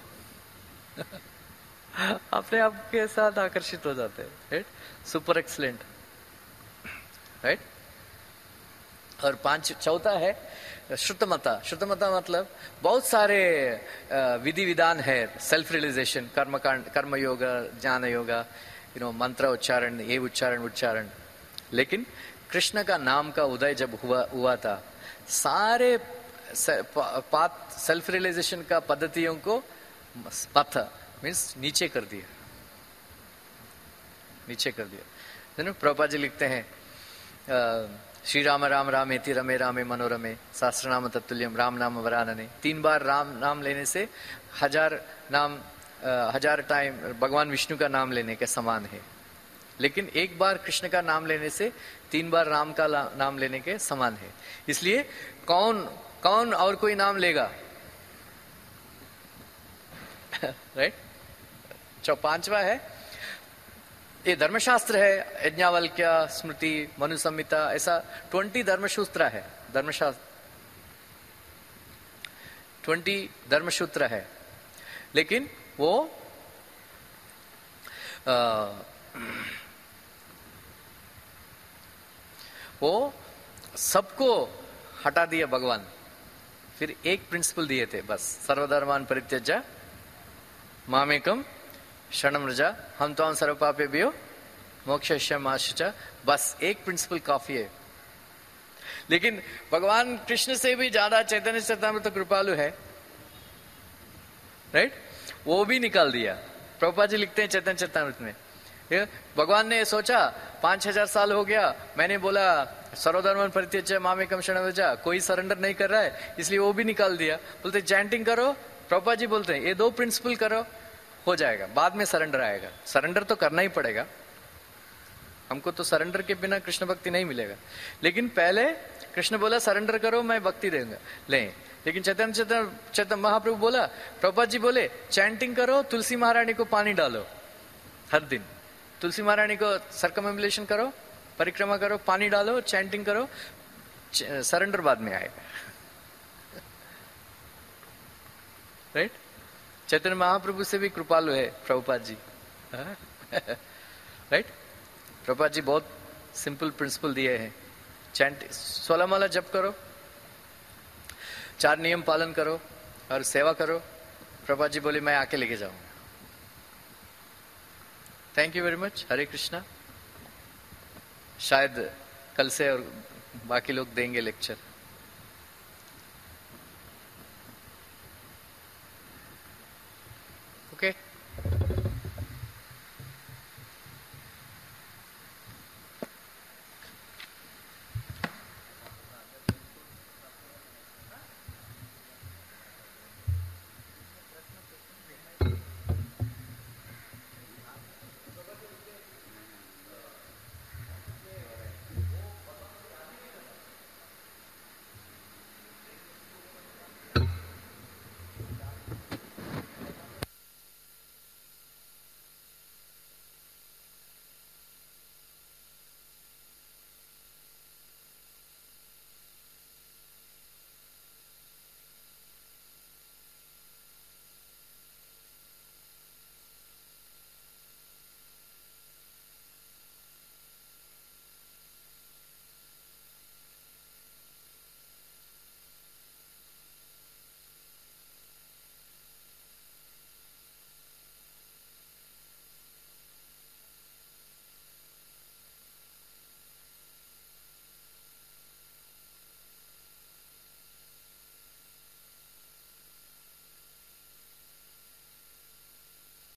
Speaker 1: अपने आप के साथ आकर्षित हो जाते हैं, राइट? Super excellent, right? और पांच चौथा है श्रुतमता। श्रुतमता मतलब बहुत सारे विधि विधान है, सेल्फ रियलाइजेशन, कर्म कांड, कर्म योग, ज्ञान योग, यू नो, मंत्र उच्चारण, ये उच्चारण उच्चारण। लेकिन कृष्ण का नाम का उदय जब हुआ हुआ था, सारे पाथ सेल्फ रियलाइजेशन का पद्धतियों को पथ मीन्स नीचे कर दिया, नीचे कर दिया। प्रभुपाद जी लिखते हैं, श्री राम राम रामेति रमे रामे मनोरमे सहस्रनाम तत्तुल्यम राम नाम वरानने। तीन बार राम नाम लेने से हजार नाम, हजार टाइम भगवान विष्णु का नाम लेने के समान है। लेकिन एक बार कृष्ण का नाम लेने से तीन बार राम का नाम लेने के समान है। इसलिए कौन कौन और कोई नाम लेगा, राइट? जो पांचवा है, ये धर्मशास्त्र है, यज्ञावल्क्य, स्मृति, मनु संहिता, ऐसा ट्वेंटी धर्मसूत्र है, धर्मशास्त्र ट्वेंटी धर्मसूत्र है। लेकिन वो आ, वो सबको हटा दिया भगवान, फिर एक प्रिंसिपल दिए थे बस, सर्वधर्मान परित्यज्य मामेकम शरणम व्रज हम तो सर्व पापेभ्यो मोक्षयिष्यामि, बस एक प्रिंसिपल काफी है। लेकिन भगवान कृष्ण से भी ज्यादा चैतन्य चरितामृत तो कृपालु है, राइट? वो भी निकाल दिया। प्रभुपाद जी लिखते हैं चैतन्य चरितामृत में, भगवान ने सोचा पांच हजार साल हो गया, मैंने बोला सर्वधर्मन परित्यज्य मामेकम शरणम व्रज, कोई सरेंडर नहीं कर रहा है, इसलिए वो भी निकाल दिया। बोलते चैंटिंग करो, प्रभुपाद जी बोलते हैं ये दो प्रिंसिपल करो, हो जाएगा, बाद में सरेंडर आएगा। सरेंडर तो करना ही पड़ेगा हमको, तो सरेंडर के बिना कृष्ण भक्ति नहीं मिलेगा। लेकिन पहले कृष्ण बोला सरेंडर करो, मैं भक्ति दूंगा, ले। लेकिन चैतन्य चैतन्य चैतन्य महाप्रभु बोला, प्रभुपाद जी बोले चैंटिंग करो, तुलसी महारानी को पानी डालो हर दिन, तुलसी महारानी को सर्कमएम्बुलेशन करो, परिक्रमा करो, पानी डालो, चैंटिंग करो, सरेंडर बाद में आएगा, राइट? चैतन्य महाप्रभु से भी कृपालु है प्रभुपाद जी, राइट? प्रभुपाद जी बहुत सिंपल प्रिंसिपल दिए हैं। चैंट सोलह माला जप करो, चार नियम पालन करो और सेवा करो। प्रभुपाद जी बोले मैं आके लेके जाऊंगा। Thank you very much. Hare Krishna. शायद कल से और बाकी लोग देंगे लेक्चर।